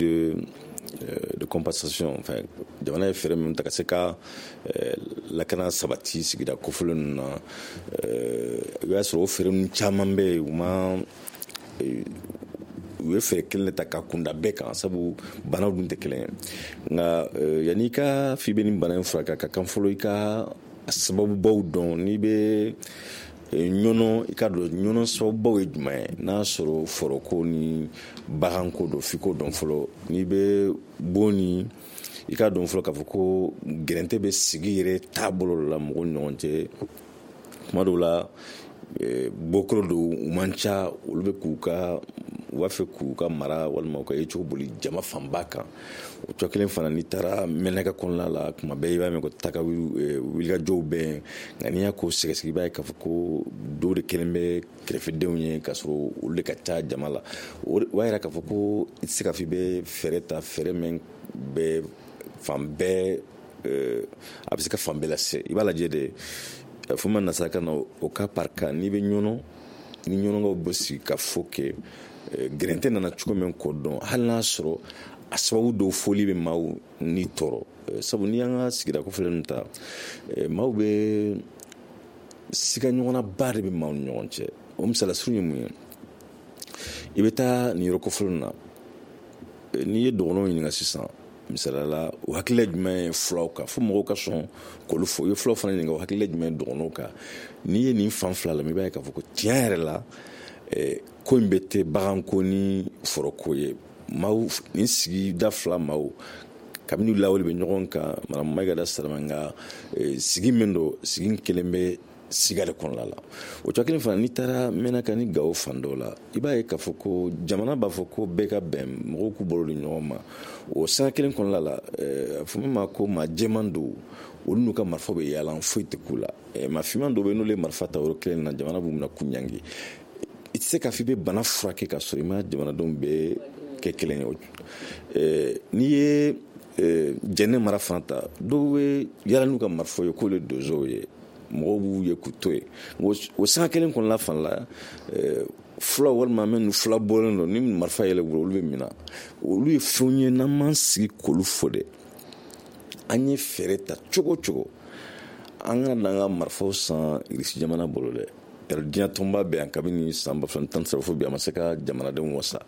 de compensation enfin jamana ye fɛɛrɛ min ta ka se ka lakana sabati sigida kofɔlen ninnu na i b'a sɔrɔ o fɛɛrɛ ninnu caman bɛ yen u ye fɛɛrɛ kelen de ta ka kunda bɛɛ kan sabu banaw dun tɛ kelen ye nka yanni i ka f'i bɛ nin bana in furakɛ ka kan fɔlɔ i ka sababubaw dɔn n'i bɛ ɲɔnɔ i ka dɔn ɲɔnɔ sababubaw ye jumɛn ye n'a sɔrɔ foroko ni baganko don f'i ko dɔn fɔlɔ n'i bɛ bon ni i ka dɔn fɔlɔ k'a fɔ ko gɛrɛntɛ bɛ sigi yɛrɛ taabolo la mɔgɔw ni ɲɔgɔn cɛ tuma dɔw la bɔkɔrɔ don u man ca olu bɛ u b'a fɛ k'u ka mara walima u ka ye cogo boli jama fanba kan o cogo kelen fana n'i taara Mɛnaka kɔnɔna la tuma bɛɛ i b'a mɛn ko taga wilikajɔw bɛ nka n'i y'a ko sɛgɛsɛgɛ i b'a ye k'a fɔ ko dɔw de kelen bɛ kɛrɛfɛdenw ye k'a sɔrɔ olu de ka ca jama la o b'a yira k'a fɔ ko i tɛ se k'a fɔ i bɛ fɛɛrɛ ta fɛɛrɛ min bɛ fan bɛɛ a bɛ se ka fan bɛɛ lase i b'a lajɛ de fo ma nasaraka na o ka parka n'i bɛ ɲɔnɔ ni ɲɔnɔkaw bɛ sigi ka fɔ kɛ gɛrɛntɛ nana cogo min kɔ dɔn hali n'a sɔrɔ a sababu dɔw fɔli bɛ maaw ni tɔɔrɔ sabu n'i y'an ka sigida kofɔlen ninnu ta maaw bɛ siga ɲɔgɔnna ba de bɛ maaw ni ɲɔgɔn cɛ o misala surun ye mun ye i bɛ taa nin yɔrɔ kofɔlen na n'i ye dɔgɔnɔw ɲininka sisan misalala o hakilila jumɛn ye fulaw kan fo mɔgɔw ka sɔn k'olu fɔ i ye fulaw fana ɲininka o hakilila jumɛn ye dɔgɔnɔw kan n'i ye nin fan fila la i b'a ye k'a fɔ ko tiɲɛ yɛrɛ la ko in bɛ tɛ baganko ni foroko ye maaw nin sigida fila maaw kabini lawale bɛ ɲɔgɔn kan Madame Mayiga da sara nka sigi min don sigi kelen bɛ siga de kɔnɔna la o cogo kelen fana n'i taara Mɛnaka ni Gawo fan dɔw la i b'a ye k'a fɔ ko jamana b'a fɔ ko bɛɛ ka bɛn mɔgɔw k'u bolo di ɲɔgɔn ma o sanga kelen kɔnɔna la a fɔ min ma ko maa jɛman don olu n'u ka marifa bɛ yaala foyi tɛ k'u la maa finman dɔw bɛ n'olu ye marifa ta yɔrɔ kelen na jamana b'u minɛ k'u ɲangi i tɛ se k'a fɔ i bɛ bana furakɛ ka sɔrɔ i ma jamanadenw bɛɛ kɛ kelen ye n'i ye jɛnɛ mara fana ta dɔw bɛ yaala n'u ka marifa ye k'olu ye donsow ye mɔgɔw b'u ye k'u to ye o sanga kelen kɔnɔna fana la fula walima minnu fula bɔlen don ni marifa yɛlɛ bolo olu bɛ mina olu ye fɛnw ye n'an m'an sigi k'olu fɔ dɛ an ye fɛɛrɛ ta cogo cogo an ka n'an ka marifaw san irisi jamana bolo dɛ diɲɛ tɔnba bɛ yan kabini san 2013 fo bi a ma se ka jamanadenw wasa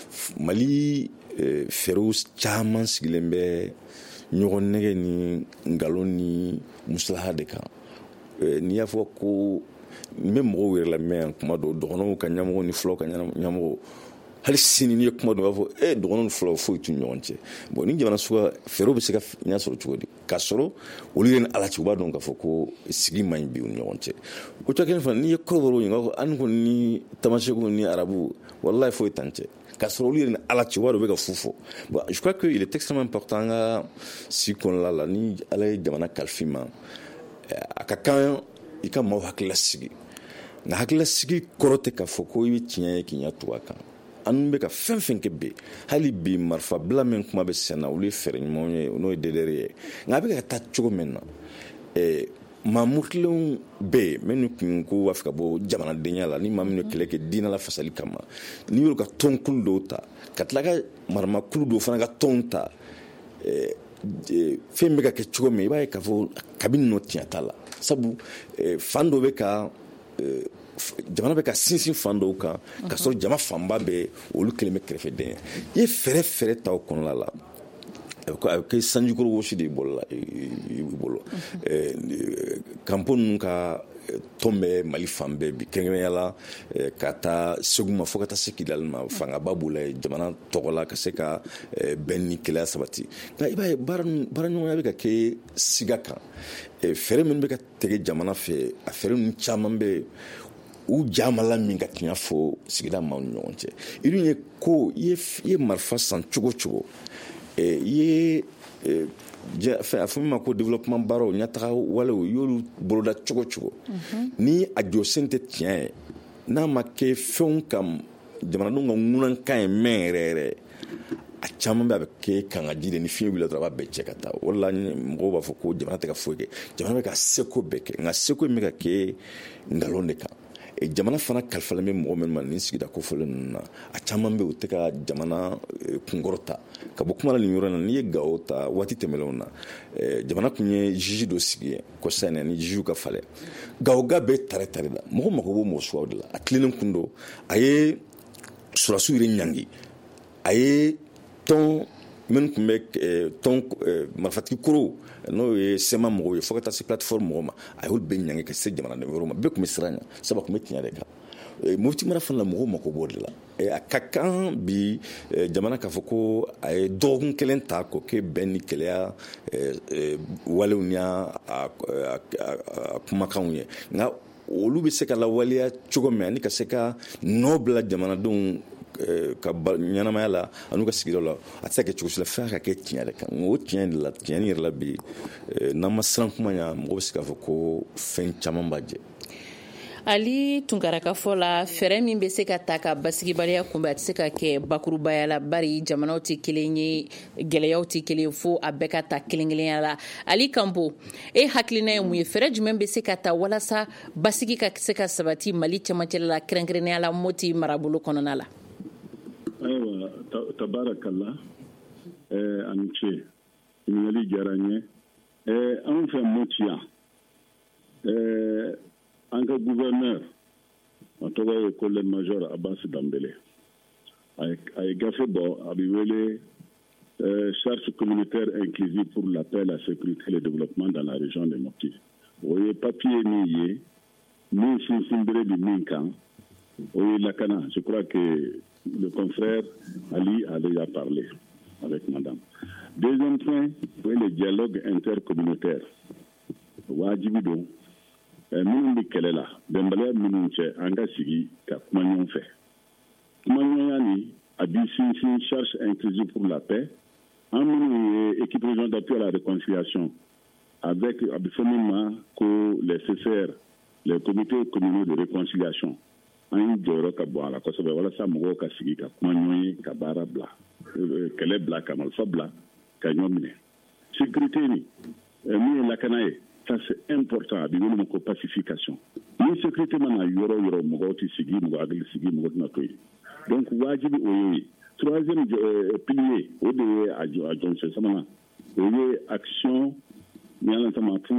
Mali fɛɛrɛw caman sigilen bɛ ɲɔgɔn nɛgɛ ni nkalon ni musalaha de kan n'i y'a fɔ ko n bɛ mɔgɔw yɛrɛ lamɛn yan kuma dɔw dɔgɔnɔw ka ɲɛmɔgɔ ni fulaw ka ɲɛmɔgɔ hali sini n'i ye kuma dɔw b'a fɔ dɔgɔnɔw ni fulaw foyi t'u ɲɔgɔn cɛ bon ni jamana suga fɛɛrɛw bɛ se ka ɲɛ sɔrɔ cogo di k'a sɔrɔ olu yɛrɛ ni ala cɛ u b'a dɔn k'a fɔ ko sigi man ɲi bi u ni ɲɔgɔn cɛ o cogo kelen fana n'i ye kɔrɔbɔrɔw ɲininka b'a fɔ an kɔni ni tamasɛkiw ni arabu walayi foyi t'an cɛ k'a sɔrɔ olu yɛrɛ ni ala cɛ u b'a dɔn u bɛ ka fu fɔ bon je crois que il est extrêmement important an ka sigi kɔnɔna la ni ala ye jamana kalifi ma a ka kan i ka maaw hakilila sigi nka hakilila sigi kɔrɔ tɛ k'a fɔ ko i bɛ tiɲɛ ye k'i ɲɛ tugu a kan an bɛ ka fɛn fɛn kɛ bi hali bi marifa bila min kuma bɛ sen na olu ye fɛɛrɛ ɲumanw ye n'o ye DDR ye nka a bɛ ka taa cogo min na maa mutilenw bɛ yen minnu kun ko b'a fɛ ka bɔ jamanadenya la ni maa minnu kɛlɛ kɛ diinɛ la fasali kama n'i y'olu ka tɔnkulu dɔw ta ka tila ka maramakulu dɔw fana ka tɔnw ta fɛn bɛ ka kɛ cogo min i b'a ye k'a fɔ kabini nɔ tiɲɛ t'a la sabu fan dɔ bɛ ka jamana bɛ ka sinsin fan dɔw kan ka sɔrɔ jama fanba bɛ olu kelen bɛ kɛrɛfɛden i ye fɛɛrɛ ta o kɔnɔna la a bɛ kɛ sanjikoro wɔsi de i bolo kanpo ninnu ka tɔn bɛ mali fan bɛɛ bi kɛrɛnkɛrɛnya la ka taa segu ma fo ka taa se kidali ma fangaba b'u la jamana tɔgɔ la ka se ka bɛn ni kɛlɛya sabati nka i b'a ye baara ɲɔgɔnya bɛ ka kɛ siga kan fɛɛrɛ minnu bɛ ka tɛgɛ jamana fɛ a fɛɛrɛ ninnu caman bɛ u jamala min ka tiɲɛ fɔ sigida maaw ni ɲɔgɔn cɛ i dun ye ko i ye marifa san cogo cogo i ye a fɔ min ma ko développement baaraw ɲɛtaga walew y'olu boloda cogo cogo ni a jɔsen tɛ tiɲɛ ye n'a ma kɛ fɛnw ka jamanadenw ka ŋunankan ye mɛn yɛrɛ yɛrɛ a caman bɛ a bɛ kɛ kangaji de ni fiɲɛ wulila dɔrɔn a b'a bɛɛ cɛ ka taa o la mɔgɔw b'a fɔ ko jamana tɛ ka foyi kɛ jamana bɛ ka seko bɛɛ kɛ nka seko in bɛ ka kɛ nkalon de kan jamana fana kalifalen bɛ mɔgɔ minnu ma nin sigida kofɔlen ninnu na a caman bɛ u tɛ ka jamana kunkɔrɔ ta ka bɔ kuma la nin yɔrɔ in na n'i ye Gawo ta waati tɛmɛnlenw na jamana tun ye juge dɔ sigi kɔsa in na ni juge ka falen Gawoga bɛ tare la mɔgɔ mako b'o mɔgɔ suguyaw de la a tilennen kun don a ye surasiw yɛrɛ ɲangi a ye tɔn minnu tun bɛ tɔn marifatigi korow n'o ye sema mɔgɔw ye fo ka taa se plateforme mɔgɔw ma a y'olu bɛɛ ɲangi ka se jamanaden wɛrɛw ma bɛɛ tun bɛ siran ɲɛ sabu a tun bɛ tiɲɛ de kan mufti mara fana la mɔgɔw mako b'o de la a ka kan bi jamana k'a fɔ ko a ye dɔgɔkun kelen ta k'o kɛ bɛn ni kɛlɛya walew ni a kumakanw ye nka olu bɛ se ka lawaleya cogo min ani ka se ka nɔ bila jamanadenw ka ɲɛnamaya la an'u ka sigidaw la a tɛ se ka kɛ cogo si la fɛn ka kɛ tiɲɛ de kan o tiɲɛ de la tiɲɛni yɛrɛ la bi n'an ma siran kuma ɲa mɔgɔ bɛ se k'a fɔ ko fɛn caman b'a jɛ Ali Tunkara ka fɔ la fɛɛrɛ min bɛ se ka ta ka basigibaliya kunbɛn a tɛ se ka kɛ bakurubaya la bari jamanaw tɛ kelen ye gɛlɛyaw tɛ kelen fo a bɛɛ ka ta kelen-kelenya la Ali Kanpo e hakilina ye mun ye fɛɛrɛ jumɛn bɛ se ka ta walasa basigi ka se ka sabati Mali cɛmancɛla la kɛrɛnkɛrɛnnenya la Moti marabolo kɔnɔna la ayiwa tabarakallah ani ce ɲininkali diyara n ye anw fɛ Moti yan an ka gouverneur a tɔgɔ ye colonel major Abbas Dambele a ye gafe bɔ a bɛ wele charte communautaire inclusive pour la paix, la sécurité et le développement dans la région de Mopti o ye papier min ye min sinsinbere bi min kan o ye lakana je crois que le confrère Ali a déjà parlé avec madame. Deuxième point, c'est le dialogue intercommunautaire. Wajibi don minnu bɛ kɛlɛ la bɛnbaliya minnu cɛ an ka sigi ka kuma ɲɔgɔn fɛ kuma ɲɔgɔnya ni a bi sinsin charge inclusive pour la paix an minnu ye équipe région d'appui à la réconciliation avec a bɛ fɔ min ma ko les CCR les comités communaux de réconciliation an ye jɔyɔrɔ ka bɔ a la kosɛbɛ walasa mɔgɔw ka sigi ka kuma ɲɔgɔn ye ka baara bila kɛlɛ bila ka marifa bila ka ɲɔgɔn minɛ sécurité ni min ye lakana ye ça c'est important a bɛ wele ko pacification ni sécurité mana yɔrɔ yɔrɔ mɔgɔw tɛ sigi mɔgɔ hakili sigi mɔgɔ tɛna to yen donc wajibi o ye troisième pilier o de ye a jɔnsen sabanan o ye action ɲalasama pour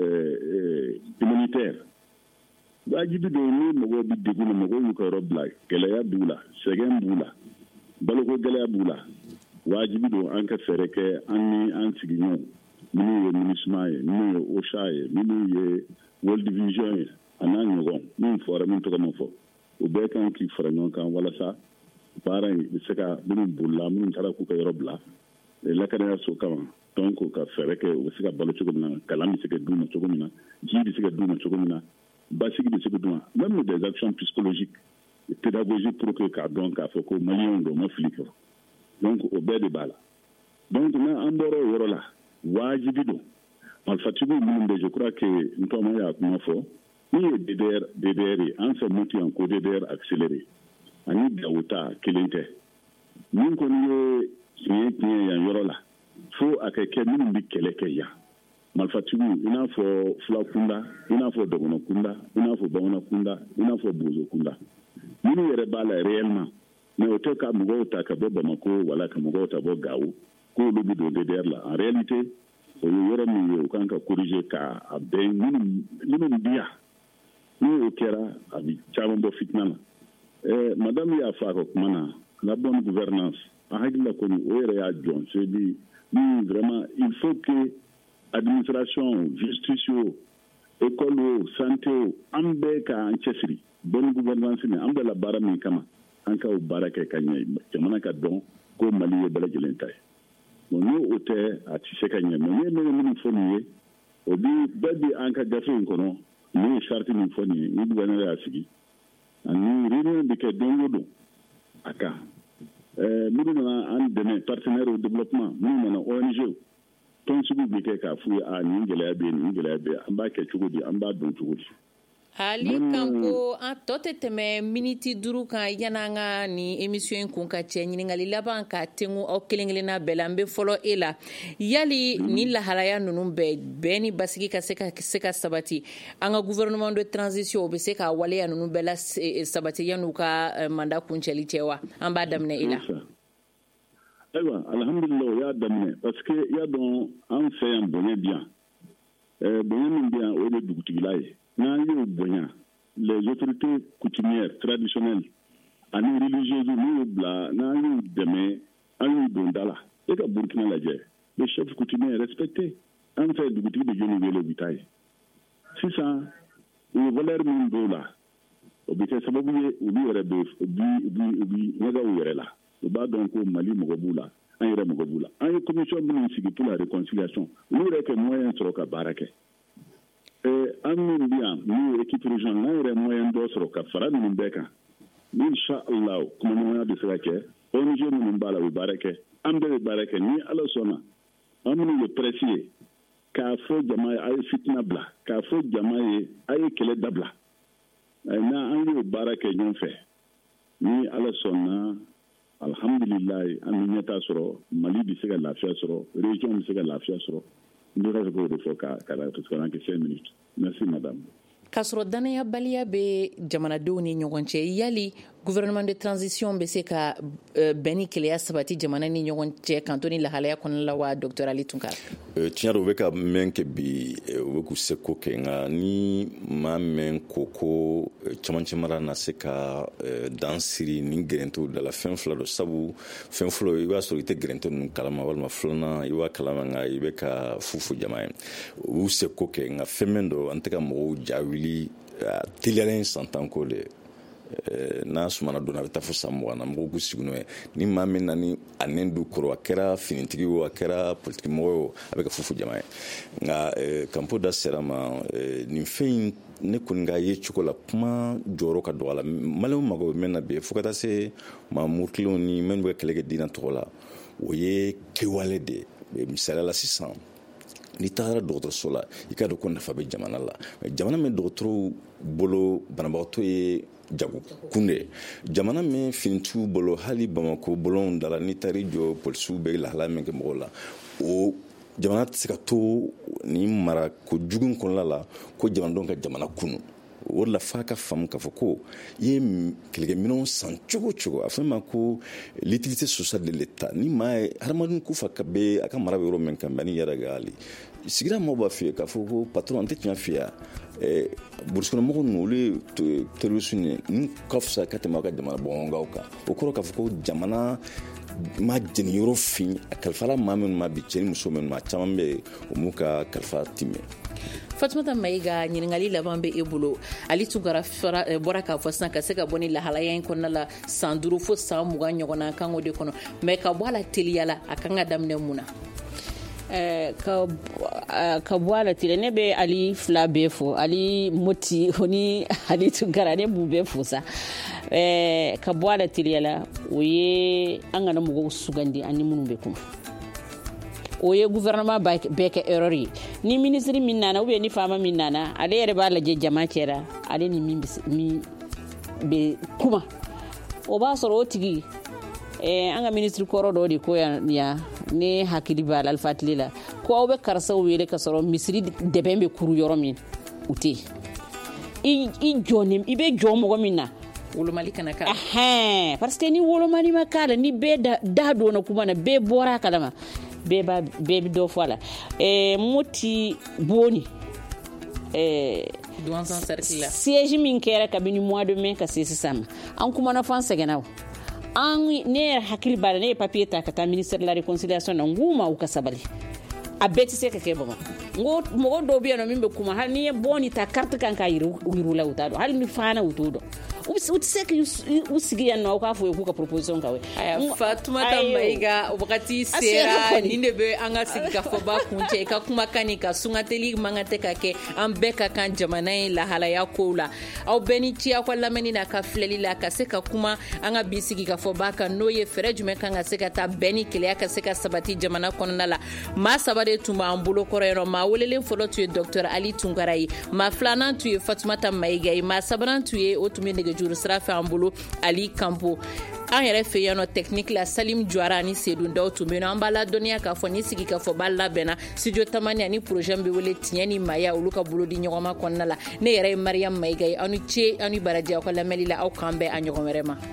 humanitaire wajibi dɔ ni mɔgɔw bɛ degun na mɔgɔw y'u ka yɔrɔ bila gɛlɛya b'u la sɛgɛn b'u la baloko gɛlɛya b'u la wajibi don an ka fɛɛrɛ kɛ an ni an sigiɲɔgɔnw minnu ye MINUSMA ye minnu ye OCHA ye minnu ye World Vision ye a n'a ɲɔgɔn min fɔra min tɔgɔ ma fɔ o bɛɛ kan k'i fara ɲɔgɔn kan walasa baara in bɛ se ka minnu bolila minnu taara k'u ka yɔrɔ bila lakanaya so kama donc ka fɛɛrɛ kɛ u bɛ se ka balo cogo min na kalan bɛ se ka d'u ma cogo min na ji bɛ se ka d'u ma cogo min na basigi bɛ se ka d'u ma même des actions psychologiques et pédagogiques pour que k'a dɔn k'a fɔ ko maliyɛnw don ma fili kɛ donc o bɛɛ de b'a la donc n'an bɔra o yɔrɔ la wajibi don malfatigiw minnu bɛ je crois que n tɔgɔma y'a kuma fɔ min ye DDR ye an fɛ Moti yan ko DDR accéléré ani Gawo ta kelen tɛ min kɔni ye tiɲɛ yan yɔrɔ la fo a ka kɛ minnu bɛ kɛlɛ kɛ yan malfatigiw i n'a fɔ Fulakunda i n'a fɔ Dɔgɔnɔkunda i n'a fɔ Bamanakunda i n'a fɔ Bozokunda minnu yɛrɛ b'a la réellement mais o tɛ ka mɔgɔw ta ka bɔ Bamako wala ka mɔgɔw ta bɔ Gawo ko olu bɛ don DDR la en réalité o ye yɔrɔ min ye u kan ka corriger ka a bɛn minnu bi yan n'o kɛra a bɛ caman bɔ fitina na madame y'a fɔ a ka kuma na la bonne gouvernance a hakilila kɔni o yɛrɛ y'a jɔn c'est dit ni vraiment il faut que administration justice o école o santé o an bɛɛ ka an cɛsiri bonne gouvernance ni an bɛ la baara min kama an ka o baara kɛ ka ɲɛ jamana ka dɔn ko Mali ye bɛɛ lajɛlen ta ye n'o o tɛ a tɛ se ka ɲɛ mais ne ye minnu fɔ nin ye o bi bɛɛ bi an ka gafe in kɔnɔ ne ye charte min fɔ nin ye ni gouverneur y'a sigi ani réunion bɛ kɛ don o don a kan minnu nana an dɛmɛ partenaire au développement minnu nana ONG tɔn sugu bɛ kɛ k'a f'u ye nin gɛlɛya bɛ yen nin gɛlɛya bɛ yen an b'a kɛ cogo di an b'a dɔn cogo di. Ali Kanko an tɔ tɛ tɛmɛ miniti 5 kan yan'an ka ni émission in kun ka cɛ ɲininkali laban ka tengu aw kelen-kelenna bɛɛ la an bɛ fɔlɔ e la yali ni lahalaya ninnu bɛɛ ni basigi ka se ka sabati an ka gouvernement de transition o bɛ se ka waleya ninnu bɛɛ la sabati yan'u ka mandat kuncɛli cɛ wa an b'a daminɛ e la. Ayiwa alhamdulillah o y'a daminɛ parce que i y'a dɔn an fɛ yan bonya bi yan bonya min bi yan o de dugutigila ye. N'an y'o bonya les autorités coutumières traditionnelles ani religieuses n'u y'o bila n'an y'o dɛmɛ an y'o don da la e ka Burkina lajɛ les chefs coutumiers respectés an fɛ dugutigi bɛ jɔnni wele u bɛ taa ye sisan u ye valeur min b'o la o bɛ kɛ sababu ye olu yɛrɛ u bi ɲɛga u yɛrɛ la u b'a dɔn ko Mali mɔgɔ b'u la an yɛrɛ mɔgɔ b'u la an ye commission minnu sigi pour la réconciliation olu yɛrɛ kɛ moyen sɔrɔ ka baara kɛ. An min bi yan n'u ye équipe régionale n'an yɛrɛ moyen dɔ sɔrɔ ka fara ninnu bɛɛ kan inshallah kuma ɲɔgɔnya bɛ se ka kɛ ONG minnu b'a la u bɛ baara kɛ an bɛɛ bɛ baara kɛ ni Ala sɔnna an minnu ye presse ye k'a fɔ jama ye a ye fitina bila k'a fɔ jama ye a ye kɛlɛ dabila n'an y'o baara kɛ ɲɔgɔn fɛ ni Ala sɔnna alhamdulilayi an bɛ ɲɛtaa sɔrɔ Mali bɛ se ka lafiya sɔrɔ région bɛ se ka lafiya sɔrɔ. Merci madame. K'a sɔrɔ danayabaliya bɛ jamanadenw ni ɲɔgɔn cɛ yali gouvernement de transition bɛ se ka bɛn ni keleya sabati jamana ni ɲɔgɔn cɛ kan to ni lahalaya kɔnɔna la wa Dr Ali Tunkara? Tiɲɛ don u bɛ ka mɛn kɛ bi u bɛ k'u se ko kɛ nka ni maa mɛn ko camancɛ mara na se ka dan siri ni gɛrɛntew da la fɛn fila don sabu fɛn fɔlɔ i b'a sɔrɔ i tɛ gɛrɛnte ninnu kalama walima filanan i b'a kalama nka i bɛ ka fufu jama ye u se ko kɛ nka fɛn min don an tɛ ka mɔgɔw ja wuli teliyalen san tan ko de n'a sumana donna a bɛ taa fo san 20 na mɔgɔw k'u sigi n'o ye ni maa min na ni a nɛn du kɔrɔ a kɛra finitigi o a kɛra politiki mɔgɔ o a bɛ ka fufu jama ye nka kanpo da sera ma nin fɛn ne kɔni ka ye cogo la kuma jɔyɔrɔ ka dɔgɔ a la maliyɛnw mago bɛ mɛn na bi fo ka taa se maa murutilenw ni minnu bɛ kɛlɛ kɛ diinɛ tɔgɔ la o ye kɛwale de ye misaliya la sisan n'i tagara dɔgɔtɔrɔso la i ka dɔn ko nafa bɛ jamana la jamana min dɔgɔtɔrɔw bolo banabagatɔ ye jago kunde jamana min finitigiw bolo hali Bamako bolonw da la n'i taar'i jɔ polisiw bɛ lahala min kɛ mɔgɔw la o jamana tɛ se ka to ni mara ko jugu kɔnɔna la ko jamanadenw ka jamana kunu o de la f'a ka faamu k'a fɔ ko i ye kɛlɛkɛminɛnw san cogo cogo a fɛn ma ko l'utilité sociale de l'État ni maa ye hadamaden ko fa ka bɛ a ka mara bɛ yɔrɔ min kan bɛ ni yɛrɛ ka hali sigira mɔgɔw b'a f'i ye k'a fɔ ko patron an tɛ tiɲɛ f'i ye burusikɔnɔmɔgɔw ninnu olu ye terroriste ninnu ka fisa ka tɛmɛ a ka jamana bɔngaw kan o kɔrɔ k'a fɔ ko jamana ma jeni yɔrɔ fin a kalifala maa minnu ma bi cɛ ni muso minnu ma caman bɛ yen o m'u ka kalifa timɛ. Fatumata Mayiga ɲininkali laban bɛ e bolo Ali Tunkara bɔra k'a fɔ sisan ka se ka bɔ ni lahalaya in kɔnɔna la san 5 fo san 20 ɲɔgɔnna kan o de kɔnɔ mais ka bɔ a la teliya la a kan ka daminɛ mun na? Ka bɔ a la teliya ne bɛ Ali fila bɛɛ fo Ali Moti o ni Ali Tunkara ne b'u bɛɛ fo sa ka bɔ a la teliya la o ye an kana mɔgɔw sugandi ani minnu bɛ kuma o ye gouvernement bɛɛ kɛ erreur ye ni ministre min nana ou bien ni fama min nana ale yɛrɛ b'a lajɛ jama cɛra ale ni min bɛ kuma o b'a sɔrɔ o tigi an ka ministre kɔrɔ dɔ de ko yan ne hakili b'a la alifatile la ko aw bɛ karisaw wele ka sɔrɔ misiri dɛbɛn bɛ kuru yɔrɔ min u tɛ i bɛ jɔ mɔgɔ min na wolomali kana kala parce que ni wolomali ma kala ni be da do na kuma na be bora kalama be do fala moti boni duwan san circle siège min kera kabini mois de mai ka sisi sama an kuma na fan segenaw an ne hakili bala ne papier ta ka ta ministère de la réconciliation na nguma u ka sabali a beti se ka ke bago mo do biya no min be kuma har ni boni ta carte kan ka yiru la utado har ni fana utudo utse ke usigi ya no ka fo ku ka proposition ka we Fatuma Tambaiga wakati sera ni ne be anga sigika fo ba kunche ka kuma kanika sunga teli mangate ka ke ambeka kan jamana la hala ya kola au beni tia kwa lameni na ka fleli la ka se ka kuma anga bisigi ka fo ba ka no ye fere jume kan se ka ta beni kile ka se ka sabati jamana konna la ma sabade tuma ambulo korero ma wolele folo tu Dr Ali Tungarai ma flana tu Fatuma Tambaiga ma sabran tu otumi ne juru srafa ambulo Ali Kampo an yɛrɛ fɛ yan nɔ technique la Salim Jwara ni Seydou Ndaw tun bɛ yen nɔ an b'a la dɔnniya k'a fɔ ni sigi ka fɔ b'a labɛnna studio tamani ani projet bɛ wele tiɲɛ ni maya olu ka bolo di ɲɔgɔn ma kɔnɔna la ne yɛrɛ ye Mariam Mayiga ye aw ni ce aw ni baraji aw ka lamɛnni la aw k'an bɛn a ɲɔgɔn wɛrɛ ma.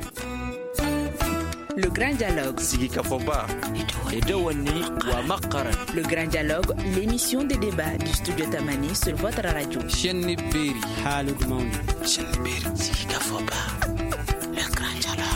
Le Grand Dialogue. Sigi Kafoba. Edouani wa Makaran. Le Grand Dialogue, l'émission de débat du studio Tamani sur votre radio. Chenni Beri. Halud Mauni. Sigi Kafoba. Le Grand Dialogue.